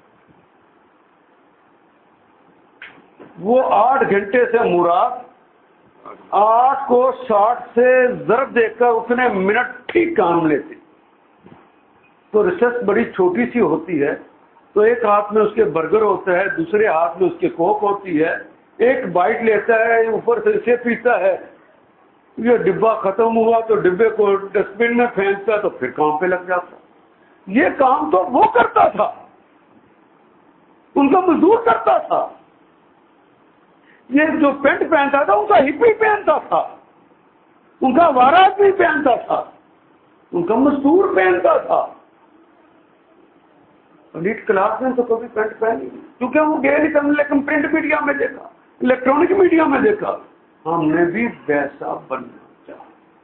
وہ آٹھ گھنٹے سے مراد آٹھ کو ساٹھ سے ضرب دے کر اتنے منٹ ٹھیک کام لیتے. تو ریسرچ بڑی چھوٹی سی ہوتی ہے، تو ایک ہاتھ میں اس کے برگر ہوتا ہے، دوسرے ہاتھ میں اس کے کوک ہوتی ہے، ایک بائٹ لیتا ہے اوپر سے اسے پیتا ہے. یہ ڈبہ ختم ہوا تو ڈبے کو ڈسٹ بن میں پھینکتا تو پھر کام پہ لگ جاتا. یہ کام تو وہ کرتا تھا، ان کا مزدور کرتا تھا. یہ جو پینٹ پہنتا تھا ان کا ہپی پہنتا تھا، ان کا وارا بھی پہنتا تھا، ان کا مزدور پہنتا تھا. لیٹ کلاس میں تو کبھی پینٹ پہنی کیونکہ وہ گئے نہیں کرنے، لیکن پرنٹ میڈیا میں دیکھا، الیکٹرانک میڈیا میں دیکھا. ہم نے بھی ویسا بننا چاہا.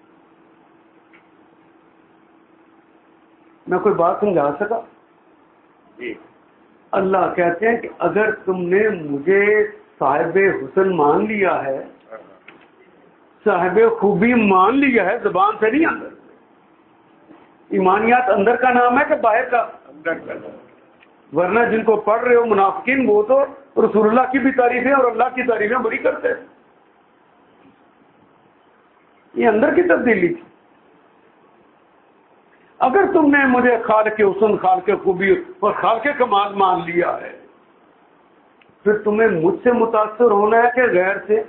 میں کوئی بات سمجھا سکا؟ جی. اللہ کہتے ہیں کہ اگر تم نے مجھے صاحب حسن مان لیا ہے، صاحب خوبی مان لیا ہے، زبان سے نہیں اندر. ایمانیات اندر کا نام ہے کہ باہر کا؟ اندر کا. ورنہ جن کو پڑھ رہے ہو منافقین، وہ تو رسول اللہ کی بھی تعریفیں اور اللہ کی تعریفیں بری کرتے ہیں. یہ اندر کی تبدیلی تھی. اگر تم نے مجھے خالق حسن، خالق خوبی اور خالق کمال مان لیا ہے، پھر تمہیں مجھ سے متاثر ہونا ہے کہ غیر سے؟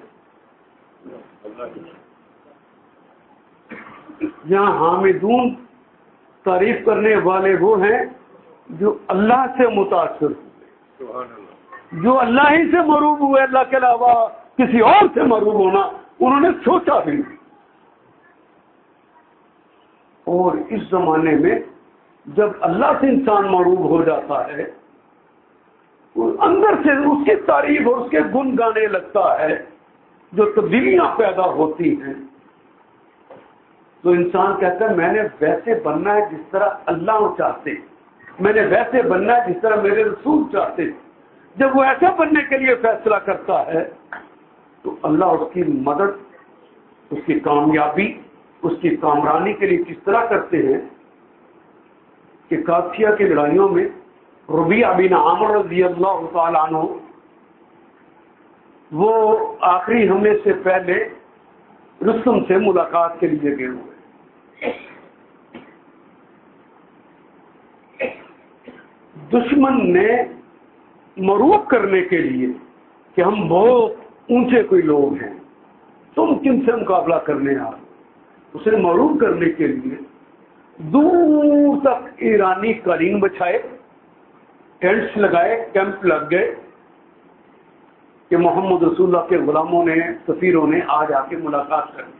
یہاں حامدون تعریف کرنے والے وہ ہیں جو اللہ سے متاثر ہوئے، جو اللہ ہی سے مروب ہوئے. اللہ کے علاوہ کسی اور سے مروب ہونا انہوں نے سوچا بھی نہیں. اور اس زمانے میں جب اللہ سے انسان مروب ہو جاتا ہے، اندر سے اس کی تعریف اور اس کے گن گانے لگتا ہے، جو تبدیلیاں پیدا ہوتی ہیں، تو انسان کہتا ہے میں نے ویسے بننا ہے جس طرح اللہ چاہتے، میں نے ویسے بننا ہے جس طرح میرے رسول چاہتے. جب وہ ایسا بننے کے لیے فیصلہ کرتا ہے تو اللہ اس کی مدد، اس کی کامیابی، اس کی کامرانی کے لیے کس طرح کرتے ہیں کہ قادسیہ کی لڑائیوں میں ربیعہ بن عامر رضی اللہ تعالیٰ عنہ وہ آخری حملے سے پہلے رستم سے ملاقات کے لیے گئے ہوئے. دشمن نے مروب کرنے کے لیے کہ ہم بہت اونچے کوئی لوگ ہیں، تم کن سے مقابلہ کرنے آ رہے، اسے مروب کرنے کے لیے دور تک ایرانی قالین بچھائے، ٹینٹس لگائے، کیمپ لگ گئے کہ محمد رسول اللہ کے غلاموں نے، سفیروں نے آج آ کے ملاقات کریں،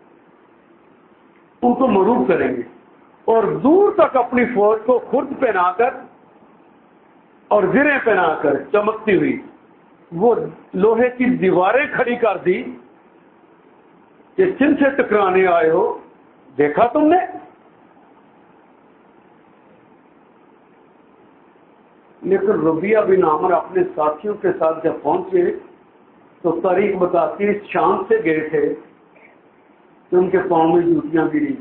ان کو مروب کریں گے. اور دور تک اپنی فوج کو خرد پہنا کر اور زریں پہنا کر چمکتی ہوئی وہ لوہے کی دیواریں کھڑی کر دی کہ جن سے ٹکرانے آئے ہو، دیکھا تم نے؟ لیکن ربیعہ بن عامر اپنے ساتھیوں کے ساتھ جب پہنچے تو تاریخ بتاتی ہے شام سے گئے تھے کہ ان کے پاؤں میں جوتیاں گری.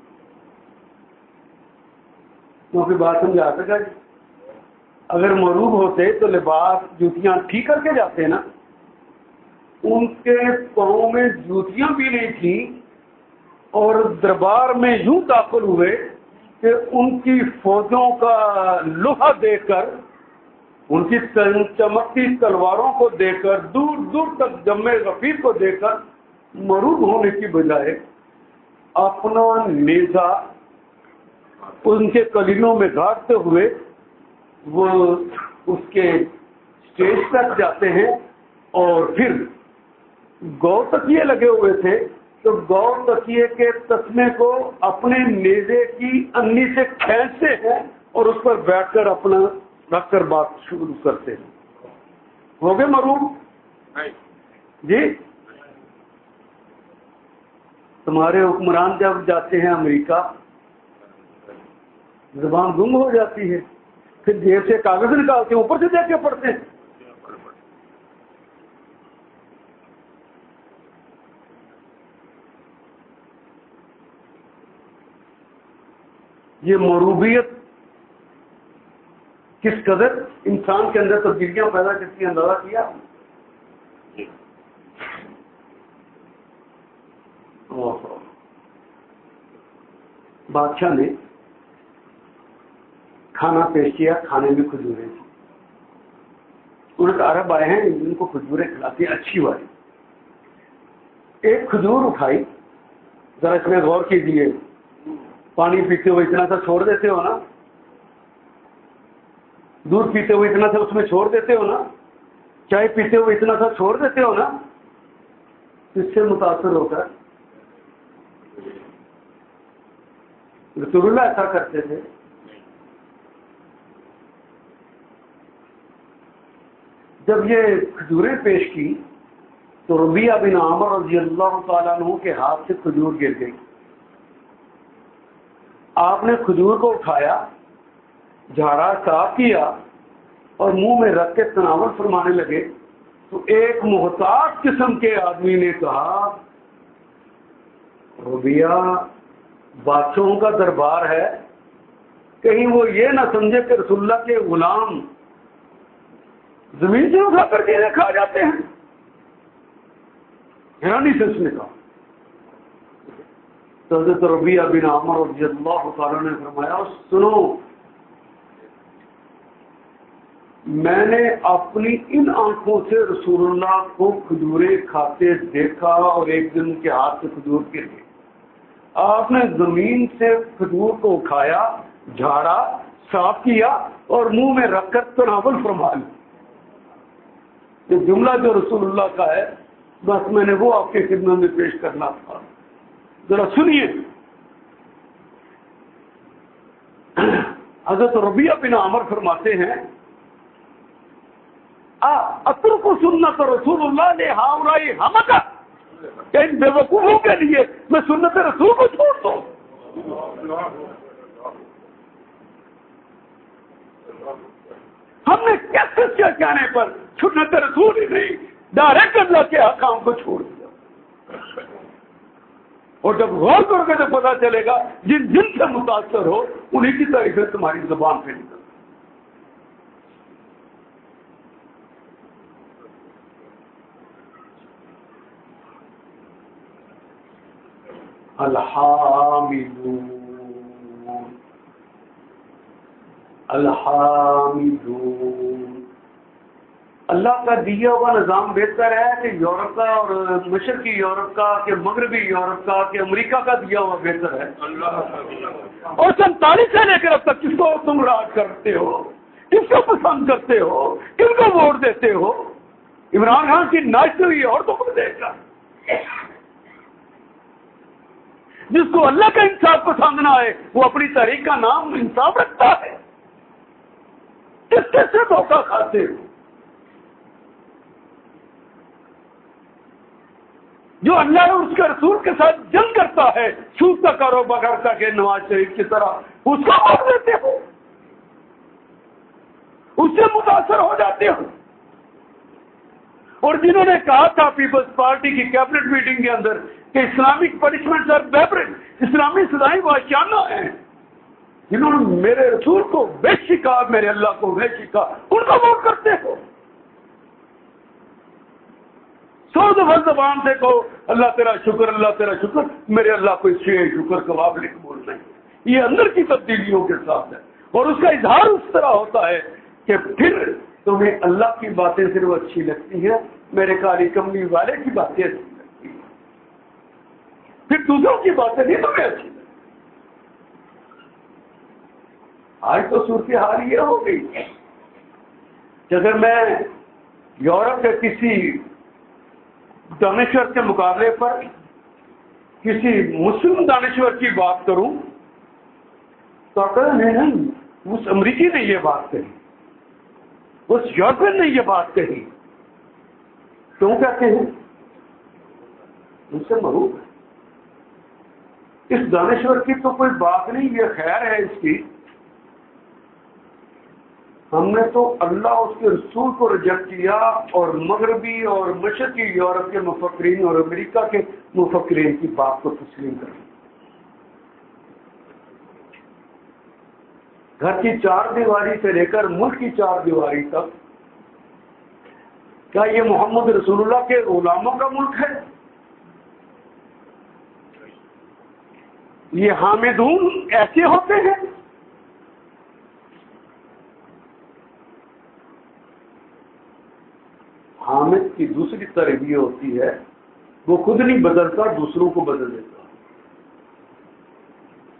کیونکہ بات سمجھا سکا جی؟ اگر مروب ہوتے تو لباس، جوتیاں ٹھیک کر کے جاتے نا. ان کے پاؤں میں جوتیاں بھی نہیں تھیں اور دربار میں یوں داخل ہوئے کہ ان کی فوجوں کا لوہا دیکھ کر، ان کی چمکتی تلواروں کو دیکھ کر، دور دور تک جمع غفیر کو دیکھ کر مروب ہونے کی بجائے اپنا نیزہ ان کے کلینوں میں گاڑتے ہوئے وہ اس کے اسٹیج تک جاتے ہیں. اور پھر گو تکیے لگے ہوئے تھے تو گو تکیے کے تسمے کو اپنے نیزے کی انی سے کھینچتے ہیں اور اس پر بیٹھ کر اپنا رکھ کر بات شروع کرتے ہیں. ہو گئے مروب جی. تمہارے حکمران جب جاتے ہیں امریکہ، زبان گم ہو جاتی ہے، پھر جیب سے کاغذ نکالتے ہیں، اوپر سے دیکھ کے پڑھتے ہیں. یہ مروبیت کس قدر انسان کے اندر تبدیلیاں پیدا کرتی ہیں، اندازہ کیا؟ بادشاہ نے کھانا پیش کیا، کھانے میں کھجوریں تھی. انہوں نے کہا عرب آئے ہیں، ان کو کھجوریں کھلاتے ہیں اچھی والی. ایک کھجور اٹھائی ذرا اس میں غور کیجیے. پانی پیتے ہوئے اتنا سا چھوڑ دیتے ہو نا, دودھ پیتے ہوئے اتنا سا اس میں چھوڑ دیتے ہو نا, چائے پیتے ہوئے اتنا سا چھوڑ دیتے ہو نا, اس سے متاثر ہو کر رسول اللہ ایسا کرتے تھے. جب یہ کھجوریں پیش کی تو ربیہ بن عامر رضی اللہ تعالیٰ عنہ کے ہاتھ سے کھجور گر گئی. آپ نے کھجور کو اٹھایا, جھاڑا, صاف کیا اور منہ میں رکھ کے تناول فرمانے لگے تو ایک محتاط قسم کے آدمی نے کہا, ربیہ بادشاہوں کا دربار ہے, کہیں وہ یہ نہ سمجھے کہ رسول اللہ کے غلام زمین سے اٹھا کر چیزیں کھا جاتے ہیں. حیرانی سے اس نے کہا. تو حضرت ربیہ بن عامر رضی اللہ تعالیٰ نے فرمایا, سنو, میں نے اپنی ان آنکھوں سے رسول اللہ کو کھجوریں کھاتے دیکھا اور ایک دن کے ہاتھ سے کھجور گر گئی. آپ نے زمین سے کھجور کو اٹھایا, جھاڑا, صاف کیا اور منہ میں رکھ کر تناول فرما لی. یہ جملہ جو رسول اللہ کا ہے, بس میں نے وہ آپ کے خدمت میں پیش کرنا تھا. ذرا سنیے. حضرت ربیہ بن عامر فرماتے ہیں, اترک سنت رسول اللہ نے ہاؤرائی ہمکا, ان بے وقوفوں کے لیے میں سنت رسول کو چھوڑ دوں. ہم نے کس کس کے کہنے پر سنت رسول ہی نہیں, ڈائریکٹ اللہ کے احکام کو چھوڑ دیا. اور جب غور کر کے تو پتا چلے گا جن جن سے متاثر ہو انہیں کی تعریفیں تمہاری زبان پہ نکل. الحامدون الحامدون. اللہ کا دیا ہوا نظام بہتر ہے کہ یورپ کا اور مشرقی یورپ کا, کہ مغربی یورپ کا, کہ امریکہ کا دیا ہوا بہتر ہے. اور سینتالیس سے لے کر اب تک کس کو تم راج کرتے ہو, کس کو پسند کرتے ہو, کن کو ووٹ دیتے ہو. عمران خان کی ناچ ہوئی اور تو کو دے گا. جس کو اللہ کا انصاف پسند نہ آئے وہ اپنی تحریک کا نام انصاف رکھتا ہے. کس کس سے دھوکہ کھاتے ہو. جو اللہ اور اس کے رسول کے ساتھ جنگ کرتا ہے, سود کا کاروبار کرتا کہ نواز شریف کی طرح, اس کو ووٹ دیتے ہو, اس سے متاثر ہو جاتے ہو. اور جنہوں نے کہا تھا پیپلز پارٹی کی کیبنٹ میٹنگ کے اندر کہ اسلامک پنشمنٹس آر بیبرنگ, اسلامی سزائیں وحشیانہ ہیں, جنہوں نے میرے رسول کو وحشی کہا, میرے اللہ کو وحشی کہا, ان کو ووٹ کرتے ہو. سو دفعہ زبان سے کہو اللہ تیرا شکر, اللہ تیرا شکر, میرے اللہ کو اس سے شکر کباب لکھ بولنا ہے. یہ اندر کی تبدیلیوں کے ساتھ ہے, اور اس کا اظہار اس طرح ہوتا ہے کہ پھر تمہیں اللہ کی باتیں صرف اچھی لگتی ہیں, میرے کاری کمنی والے کی باتیں اچھی لگتی ہیں, پھر دوسروں کی باتیں نہیں تمہیں اچھی لگتی. آج تو صورتحال یہ ہو گئی کہ اگر میں یورپ کے کسی دانشور کے مقابلے پر کسی مسلم دانشور کی بات کروں تو نہیں نہیں اس امریکی نے یہ بات کہی, اس یورپین نے یہ بات کہی. کیوں کہتے ہیں؟ ان سے معروف ہے. اس دانشور کی تو کوئی بات نہیں, یہ خیر ہے اس کی. ہم نے تو اللہ اس کے رسول کو ریجیکٹ کیا, اور مغربی اور مشرقی یورپ کے مفکرین اور امریکہ کے مفکرین کی بات کو تسلیم کر. گھر کی چار دیواری سے لے کر ملک کی چار دیواری تک, کیا یہ محمد رسول اللہ کے غلاموں کا ملک ہے؟ یہ حامدون ایسے ہوتے ہیں؟ حامد کی دوسری طرف یہ ہوتی ہے وہ خود نہیں بدلتا, دوسروں کو بدل دیتا.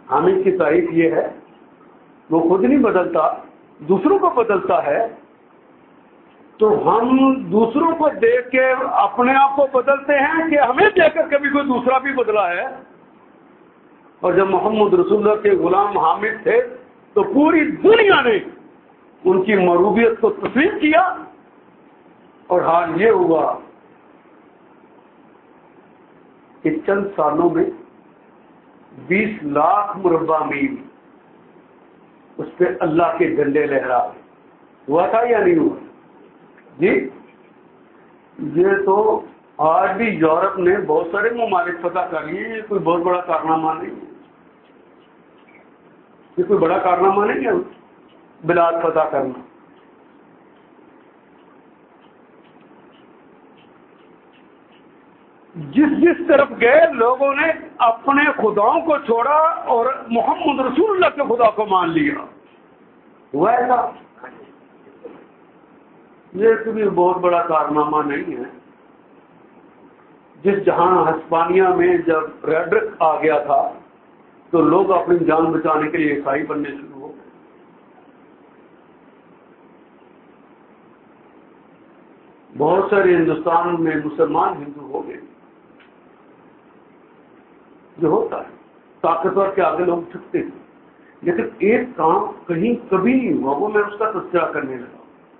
حامد کی تعریف یہ ہے وہ خود نہیں بدلتا، دوسروں کو بدلتا ہے، تو ہم دوسروں کو دیکھ کے اپنے آپ کو بدلتے ہیں کہ ہمیں دیکھ کر کبھی کوئی دوسرا بھی بدلا ہے؟ اور جب محمد رسول اللہ کے غلام حامد تھے تو پوری دنیا نے ان کی مروبیت کو تسلیم کیا، اور حال یہ ہوا کہ چند سالوں میں بیس لاکھ مربع میل اس پہ اللہ کے جھنڈے لہرا ہوا تھا یا نہیں ہوا؟ جی یہ تو آج بھی یورپ نے بہت سارے ممالک فتح کر لیے، یہ کوئی بہت بڑا کارنامہ نہیں ہے، یہ کوئی بڑا کارنامہ نہیں ہے بلاد فتح کرنا۔ جس جس طرف گئے لوگوں نے اپنے خداؤں کو چھوڑا اور محمد رسول اللہ کے خدا کو مان لیا، ہوا ایسا؟ یہ کوئی بہت بڑا کارنامہ نہیں ہے۔ جس جہاں ہسپانیہ میں جب ریڈرک آ گیا تھا تو لوگ اپنی جان بچانے کے لیے عیسائی بننے شروع ہو گئے۔ بہت سارے ہندوستان میں مسلمان ہندو ہو گئے، جو ہوتا ہے طاقتور کے آگے لوگ جھکتے ہیں، لیکن ایک کام کہیں کبھی نہیں ہوا، وہ میں اس کا تذکرہ کرنے لگا۔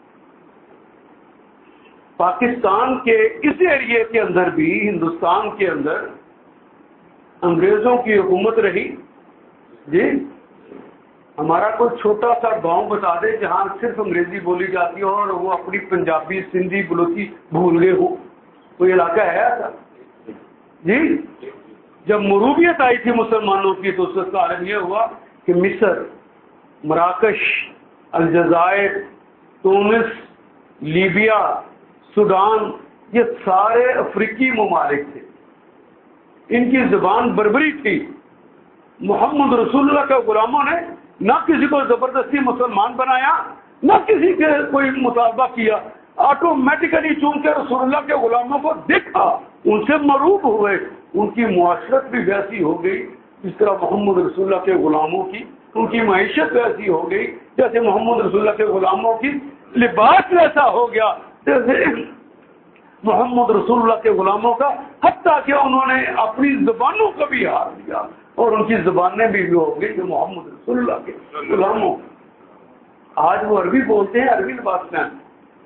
پاکستان کے اس ایریے کے اندر بھی، ہندوستان کے اندر انگریزوں کی حکومت رہی جی۔ ہمارا کوئی چھوٹا سا گاؤں بتا دے جہاں صرف انگریزی بولی جاتی ہو اور وہ اپنی پنجابی سندھی بلوچی بھول گئے ہو، کوئی علاقہ ہے ایسا؟ جی جب مروبیت آئی تھی مسلمانوں کی تو اس کا عالم یہ ہوا کہ مصر، مراکش، الجزائر، تونس، لیبیا، سوڈان، یہ سارے افریقی ممالک تھے، ان کی زبان بربری تھی۔ محمد رسول اللہ کے غلاموں نے نہ کسی کو زبردستی مسلمان بنایا، نہ کسی کے کوئی مطالبہ کیا، آٹومیٹیکلی چونکہ رسول اللہ کے غلاموں کو دیکھا ان سے مروب ہوئے، ان کی معاشرت بھی ویسی ہو گئی جس طرح محمد رسول اللہ کے غلاموں کی، ان کی معیشت ویسی ہو گئی جیسے محمد رسول اللہ کے غلاموں کی، لباس ویسا ہو گیا جیسے محمد رسول اللہ کے غلاموں کا، حتیٰ کہ انہوں نے اپنی زبانوں کا بھی ہار دیا اور ان کی زبانیں بھی ہو گئی کہ محمد رسول اللہ کے غلاموں۔ آج وہ عربی بولتے ہیں، عربی لباس پہنتے ہیں۔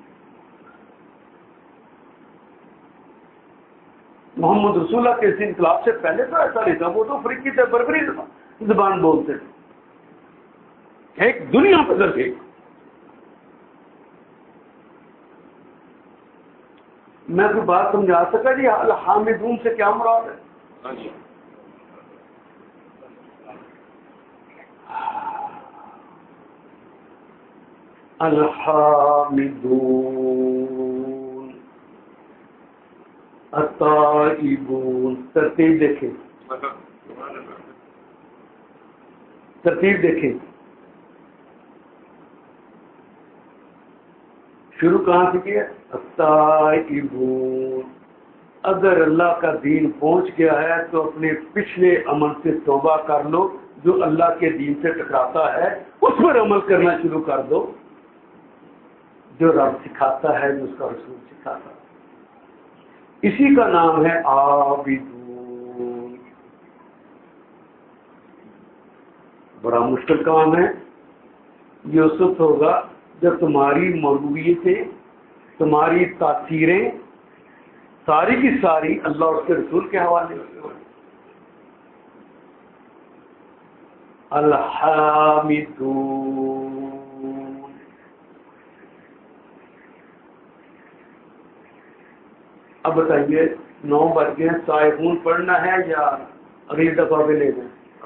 محمد رسول اللہ کے اس انقلاب سے پہلے تو ایسا نہیں تھا، وہ تو افریقی تھے، بربری زبان بولتے تھے، ایک دنیا بدل گئی۔ میں کوئی بات سمجھا سکا جی الحامدون سے کیا مراد ہے؟ الحامدون التائبون، ترتیب دیکھیں، ترتیب دیکھیں، شروع کہاں سے کیا؟ التائبون۔ اگر اللہ کا دین پہنچ گیا ہے تو اپنے پچھلے عمل سے توبہ کر لو، جو اللہ کے دین سے ٹکراتا ہے اس پر عمل کرنا شروع کر دو، جو رب سکھاتا ہے، جو اس کا رسول سکھاتا ہے، اسی کا نام ہے عابدون۔ بڑا مشکل کام ہے، یہ اس وقت ہوگا جب تمہاری مرویتیں، تمہاری تاثیریں ساری کی ساری اللہ اور اس کے رسول کے حوالے سے ہو۔ الحامدون۔ اب بتائیے نو بج گئے، صائبون پڑھنا ہے یا اگلی دفعہ بھی لے دیں؟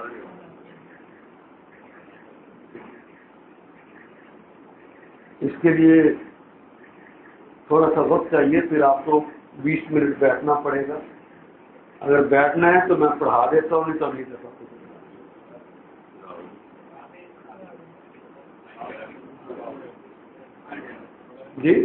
اس کے لیے تھوڑا سا وقت چاہیے، پھر آپ کو بیس منٹ بیٹھنا پڑے گا۔ اگر بیٹھنا ہے تو میں پڑھا دیتا ہوں، نہیں تو اگلی دفعہ جی۔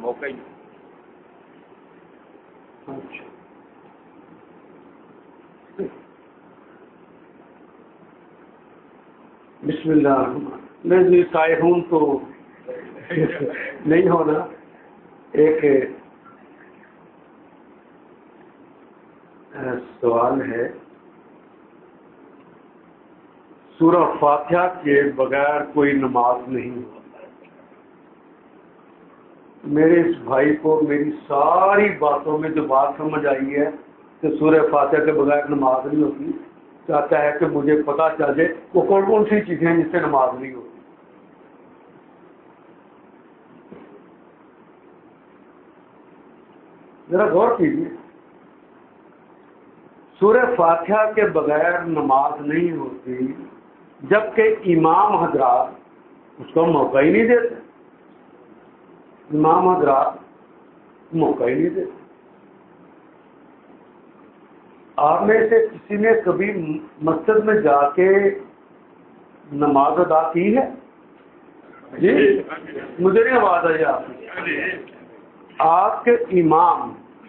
موقع ہی اچھا بسم اللہ الرحمن نہیں سائحون تو نہیں ہونا. ایک سوال ہے، سورہ فاتحہ کے بغیر کوئی نماز نہیں ہوتا. میرے اس بھائی کو میری ساری باتوں میں جو بات سمجھ آئی ہے کہ سورہ فاتحہ کے بغیر نماز نہیں ہوتی، چاہتا ہے کہ مجھے پتا چل جائے وہ کون کون سی چیزیں ہیں جس سے نماز نہیں ہوتی. ذرا غور کیجیے، سورہ فاتحہ کے بغیر نماز نہیں ہوتی، جبکہ امام حضرات اس کو موقع ہی نہیں دیتے. امام حضرات موقع ہی نہیں دیتے. آپ میں سے کسی نے کبھی مسجد میں جا کے نماز ادا کی ہے؟ جی مجھے نہیں آواز آئی آپ کی. آپ کے امام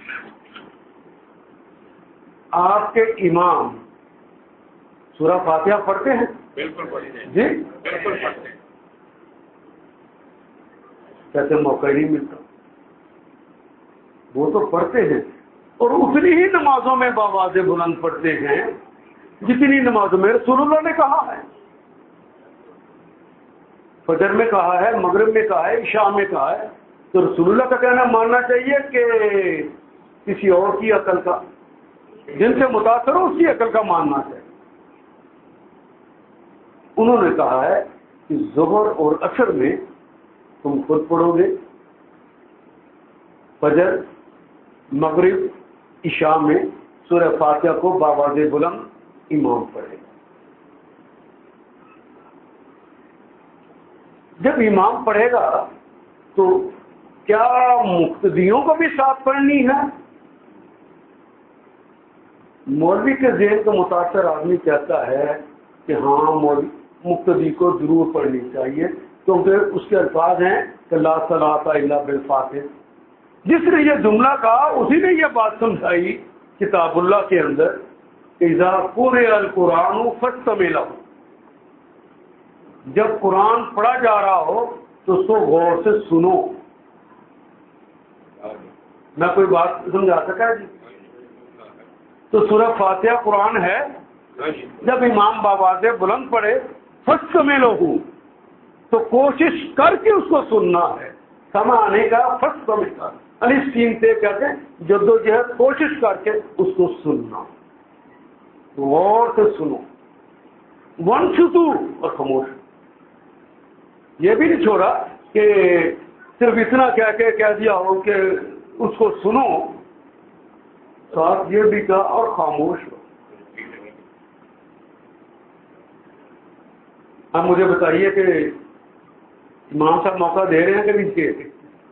آپ کے امام سورہ فاتحہ پڑھتے ہیں؟ بالکل پڑھتے ہیں جی بالکل پڑھتے ہیں. کیسے موقع ہی نہیں ملتا؟ وہ تو پڑھتے ہیں اور اتنی ہی نمازوں میں باواز بلند پڑھتے ہیں جتنی نمازوں میں رسول اللہ نے کہا ہے. فجر میں کہا ہے، مغرب میں کہا ہے، عشاء میں کہا ہے. تو رسول اللہ کا کہنا ماننا چاہیے کہ کسی اور کی عقل کا؟ جن سے متاثر ہو اس کی عقل کا ماننا چاہیے. انہوں نے کہا ہے کہ ظہر اور عصر میں تم خود پڑھو گے، فجر مغرب عشاء میں سورہ فاتحہ کو باواز بلند امام پڑھے گا. جب امام پڑھے گا تو کیا مقتدیوں کو بھی ساتھ پڑھنی ہے؟ مولوی کے ذہن کو متاثر آدمی کہتا ہے کہ ہاں مولوی مقتدی کو ضرور پڑھنی چاہیے، کیونکہ اس کے الفاظ ہیں کہ لا صلاۃ الا بالفاتحہ. جس نے یہ جملہ کہا اسی نے یہ بات سمجھائی کتاب اللہ کے اندر کہ اذا قرئ القرآن فاستمعوا لہ، جب قرآن پڑھا جا رہا ہو تو اس کو غور سے سنو. میں کوئی بات سمجھا سکا جی؟ تو سورہ فاتحہ قرآن ہے. جب امام باواز بلند پڑھے فاستمعوا لہ تو کوشش کر کے اس کو سننا ہے. سما آنے کا فاستمع علی سین سے کہتے ہیں جدوجہد، کوشش کر کے اس کو سننا، غور سے سنو. ون شتو اور خاموش. یہ بھی نہیں چھوڑا کہ صرف اتنا کہہ کے کہہ دیا ہو کہ اس کو سنو، ساتھ یہ بھی کہا اور خاموش ہو. اب مجھے بتائیے کہ امام صاحب موقع دے رہے ہیں کہ نہیں دے؟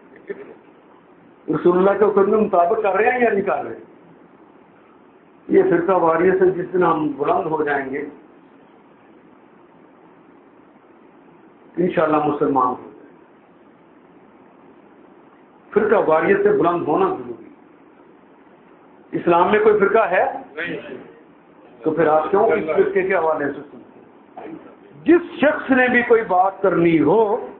رسول اللہ کے حکم کے مطابق کر رہے ہیں یا نہیں کر رہے ہیں؟ یہ فرقہ واریت سے جس دن ہم بلند ہو جائیں گے انشاءاللہ مسلمان ہو جائیں. فرقہ واریت سے بلند ہونا ضروری ہے. اسلام میں کوئی فرقہ ہے تو پھر آپ کیوں اس فرقے کے حوالے سے سنتے ہیں؟ جس شخص نے بھی کوئی بات کرنی ہو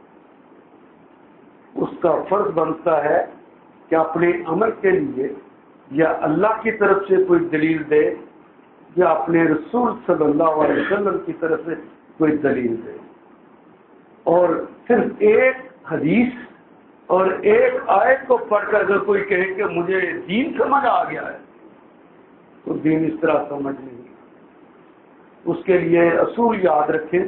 اس کا فرض بنتا ہے کہ اپنے عمل کے لیے یا اللہ کی طرف سے کوئی دلیل دے یا اپنے رسول صلی اللہ علیہ وسلم کی طرف سے کوئی دلیل دے. اور صرف ایک حدیث اور ایک آیت کو پڑھ کر اگر کوئی کہے کہ مجھے دین سمجھ آ گیا ہے تو دین اس طرح سمجھ نہیں. اس کے لیے اصول یاد رکھیں،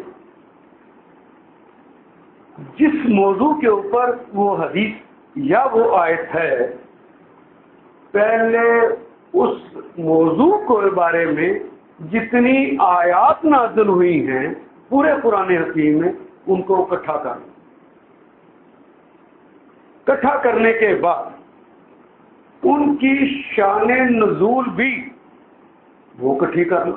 جس موضوع کے اوپر وہ حدیث یا وہ آیت ہے پہلے اس موضوع کے بارے میں جتنی آیات نازل ہوئی ہیں پورے قرآن حکیم میں ان کو اکٹھا کرنا. اکٹھا کرنے کے بعد ان کی شان نزول بھی وہ اکٹھی کرنا.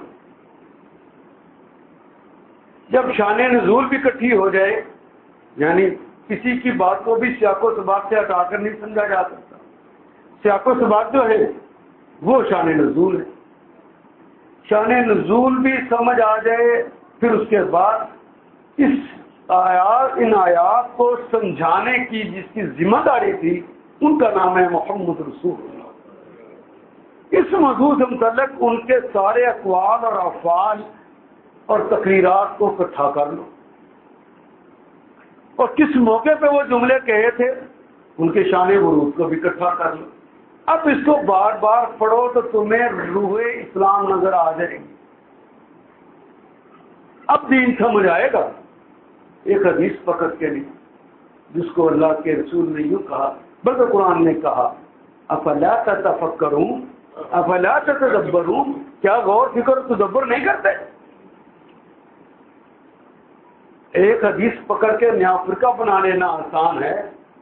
جب شان نزول بھی اکٹھی ہو جائے، یعنی کسی کی بات کو بھی سیاق و سباق سے ہٹا کر نہیں سمجھا جا سکتا. سیاق و سباق جو ہے وہ شان نزول ہے. شان نزول بھی سمجھ آ جائے پھر اس کے بعد اس آیات ان آیات کو سمجھانے کی جس کی ذمہ داری تھی ان کا نام ہے محمد رسول اللہ. اس موضوع سے متعلق ان کے سارے اقوال اور افعال اور تقریرات کو اکٹھا کر لو اور کس موقع پہ وہ جملے کہے تھے ان کے شان ورود کو بھی اکٹھا کر لو. اب اس کو بار بار پڑھو تو تمہیں روح اسلام نظر آ جائے گی. اب دین سمجھ آئے گا. ایک حدیث پکڑ کے نہیں جس کو اللہ کے رسول نے یوں کہا بلکہ قرآن نے کہا افلا تتفکرون افلا تتدبرون, کیا غور فکر تدبر نہیں کرتے؟ ایک حدیث پکڑ کے نیا فرقہ بنا لینا آسان ہے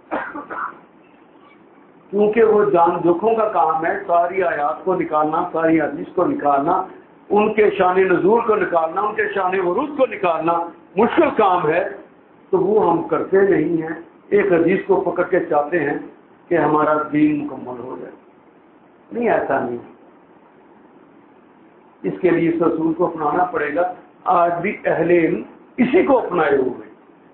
کیونکہ وہ جان جوکھوں کا کام ہے. ساری آیات کو نکالنا, ساری حدیث کو نکالنا, ان کے شان نزول کو نکالنا, ان کے شان ورود کو نکالنا مشکل کام ہے. تو وہ ہم کرتے نہیں ہیں. ایک حدیث کو پکڑ کے چاہتے ہیں کہ ہمارا دین مکمل ہو جائے. نہیں, ایسا نہیں. اس کے لیے اس رسول کو اپنانا پڑے گا. آج بھی اہل علم اسی کو اپنائے ہوئے.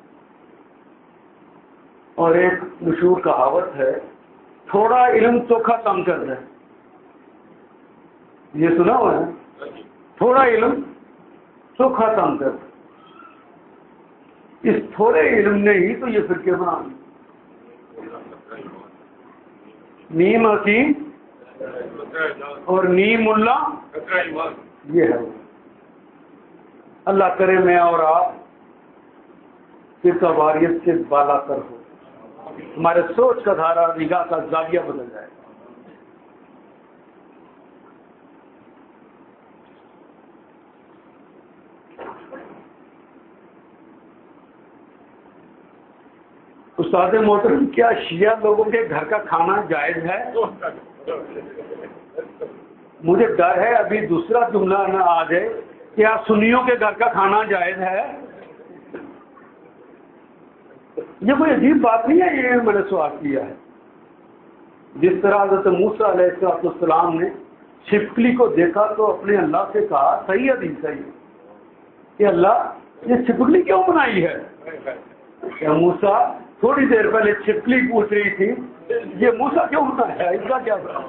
اور ایک مشہور کہاوت ہے تھوڑا علم چوکھا کام کر رہا ہے. یہ سنا ہوا ہے؟ تھوڑا علم چوکھا کام کر رہا ہے. اس تھوڑے علم نے ہی تو یہ فرقے بنا نیم حکیم اور نیم اللہ, یہ ہے. اللہ کرے میں اور آپ فرقہ واریت سے بالا کر ہو, ہمارے سوچ کا دھارا نگاہ کا زاویہ بدل جائے. استاد محترم, کیا شیعہ لوگوں کے گھر کا کھانا جائز ہے؟ مجھے ڈر ہے ابھی دوسرا جملہ نہ آ جائے. کیا سنیوں کے گھر کا کھانا جائز ہے؟ یہ کوئی عجیب بات نہیں ہے. یہ میں نے سوال کیا ہے. جس طرح حضرت موسیٰ علیہ السلام نے چھپکلی کو دیکھا تو اپنے اللہ سے کہا, صحیح حدیث ہے کہ اللہ یہ چھپکلی کیوں بنائی ہے؟ کیا موسیٰ تھوڑی دیر پہلے چھپکلی پوچھ رہی تھی یہ موسیٰ کیوں بنایا ہے, اس کا کیا بنا؟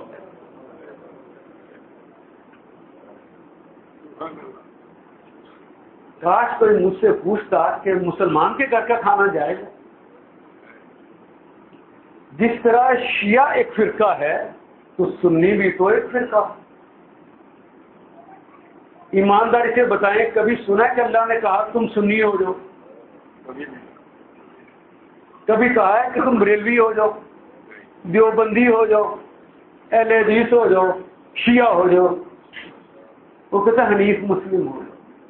کاش کوئی مجھ سے پوچھتا کہ مسلمان کے گھر کا کھانا جائے گا. جس طرح شیعہ ایک فرقہ ہے تو سنی بھی تو ایک فرقہ. ایمانداری سے بتائیں, کبھی سنا ہے کہ اللہ نے کہا تم سنی ہو جاؤ؟ کبھی کہا ہے کہ تم بریلوی ہو جاؤ, دیوبندی ہو جاؤ, اہل حدیث ہو جاؤ, شیعہ ہو جاؤ؟ وہ کہتا ہے حنیف مسلم ہو جاؤ.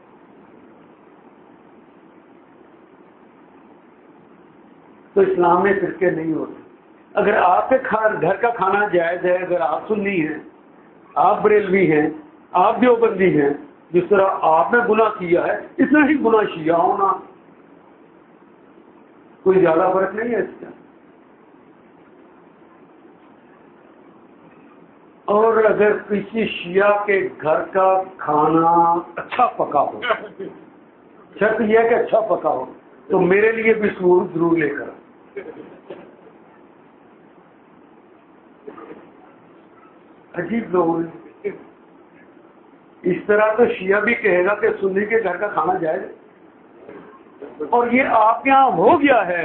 تو اسلام میں فرقے نہیں ہوتے. اگر آپ کے گھر کا کھانا جائز ہے, اگر آپ سنی ہیں, آپ بریلوی ہیں, آپ دیوبندی ہیں, جس طرح آپ نے گناہ کیا ہے اتنا ہی گناہ شیعہ ہونا, کوئی زیادہ فرق نہیں ہے اس کا. اور اگر کسی شیعہ کے گھر کا کھانا اچھا پکا ہو, شرط یہ ہے کہ اچھا پکا ہو, تو میرے لیے بھی سور ضرور لے کر. عجیب لوگ ہیں. اس طرح تو شیعہ بھی کہے گا کہ سنی کے گھر کا کھانا جائے, اور یہ آپ کے یہاں ہو گیا ہے.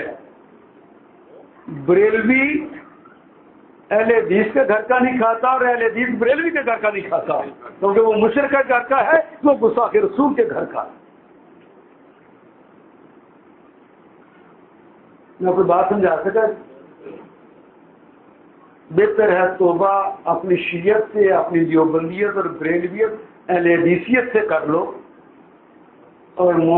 بریلوی اہل حدیث کے گھر کا نہیں کھاتا اور اہل حدیث بریلوی کے گھر کا نہیں کھاتا, کیونکہ وہ مشرک کے گھر کا ہے, وہ گستاخ رسول کے گھر کا. میں کوئی بات سمجھا سکا؟ بہتر ہے توبہ اپنی شیعت سے, اپنی دیوبندیت اور بریلویت اہل حدیثیت سے کر لو, اور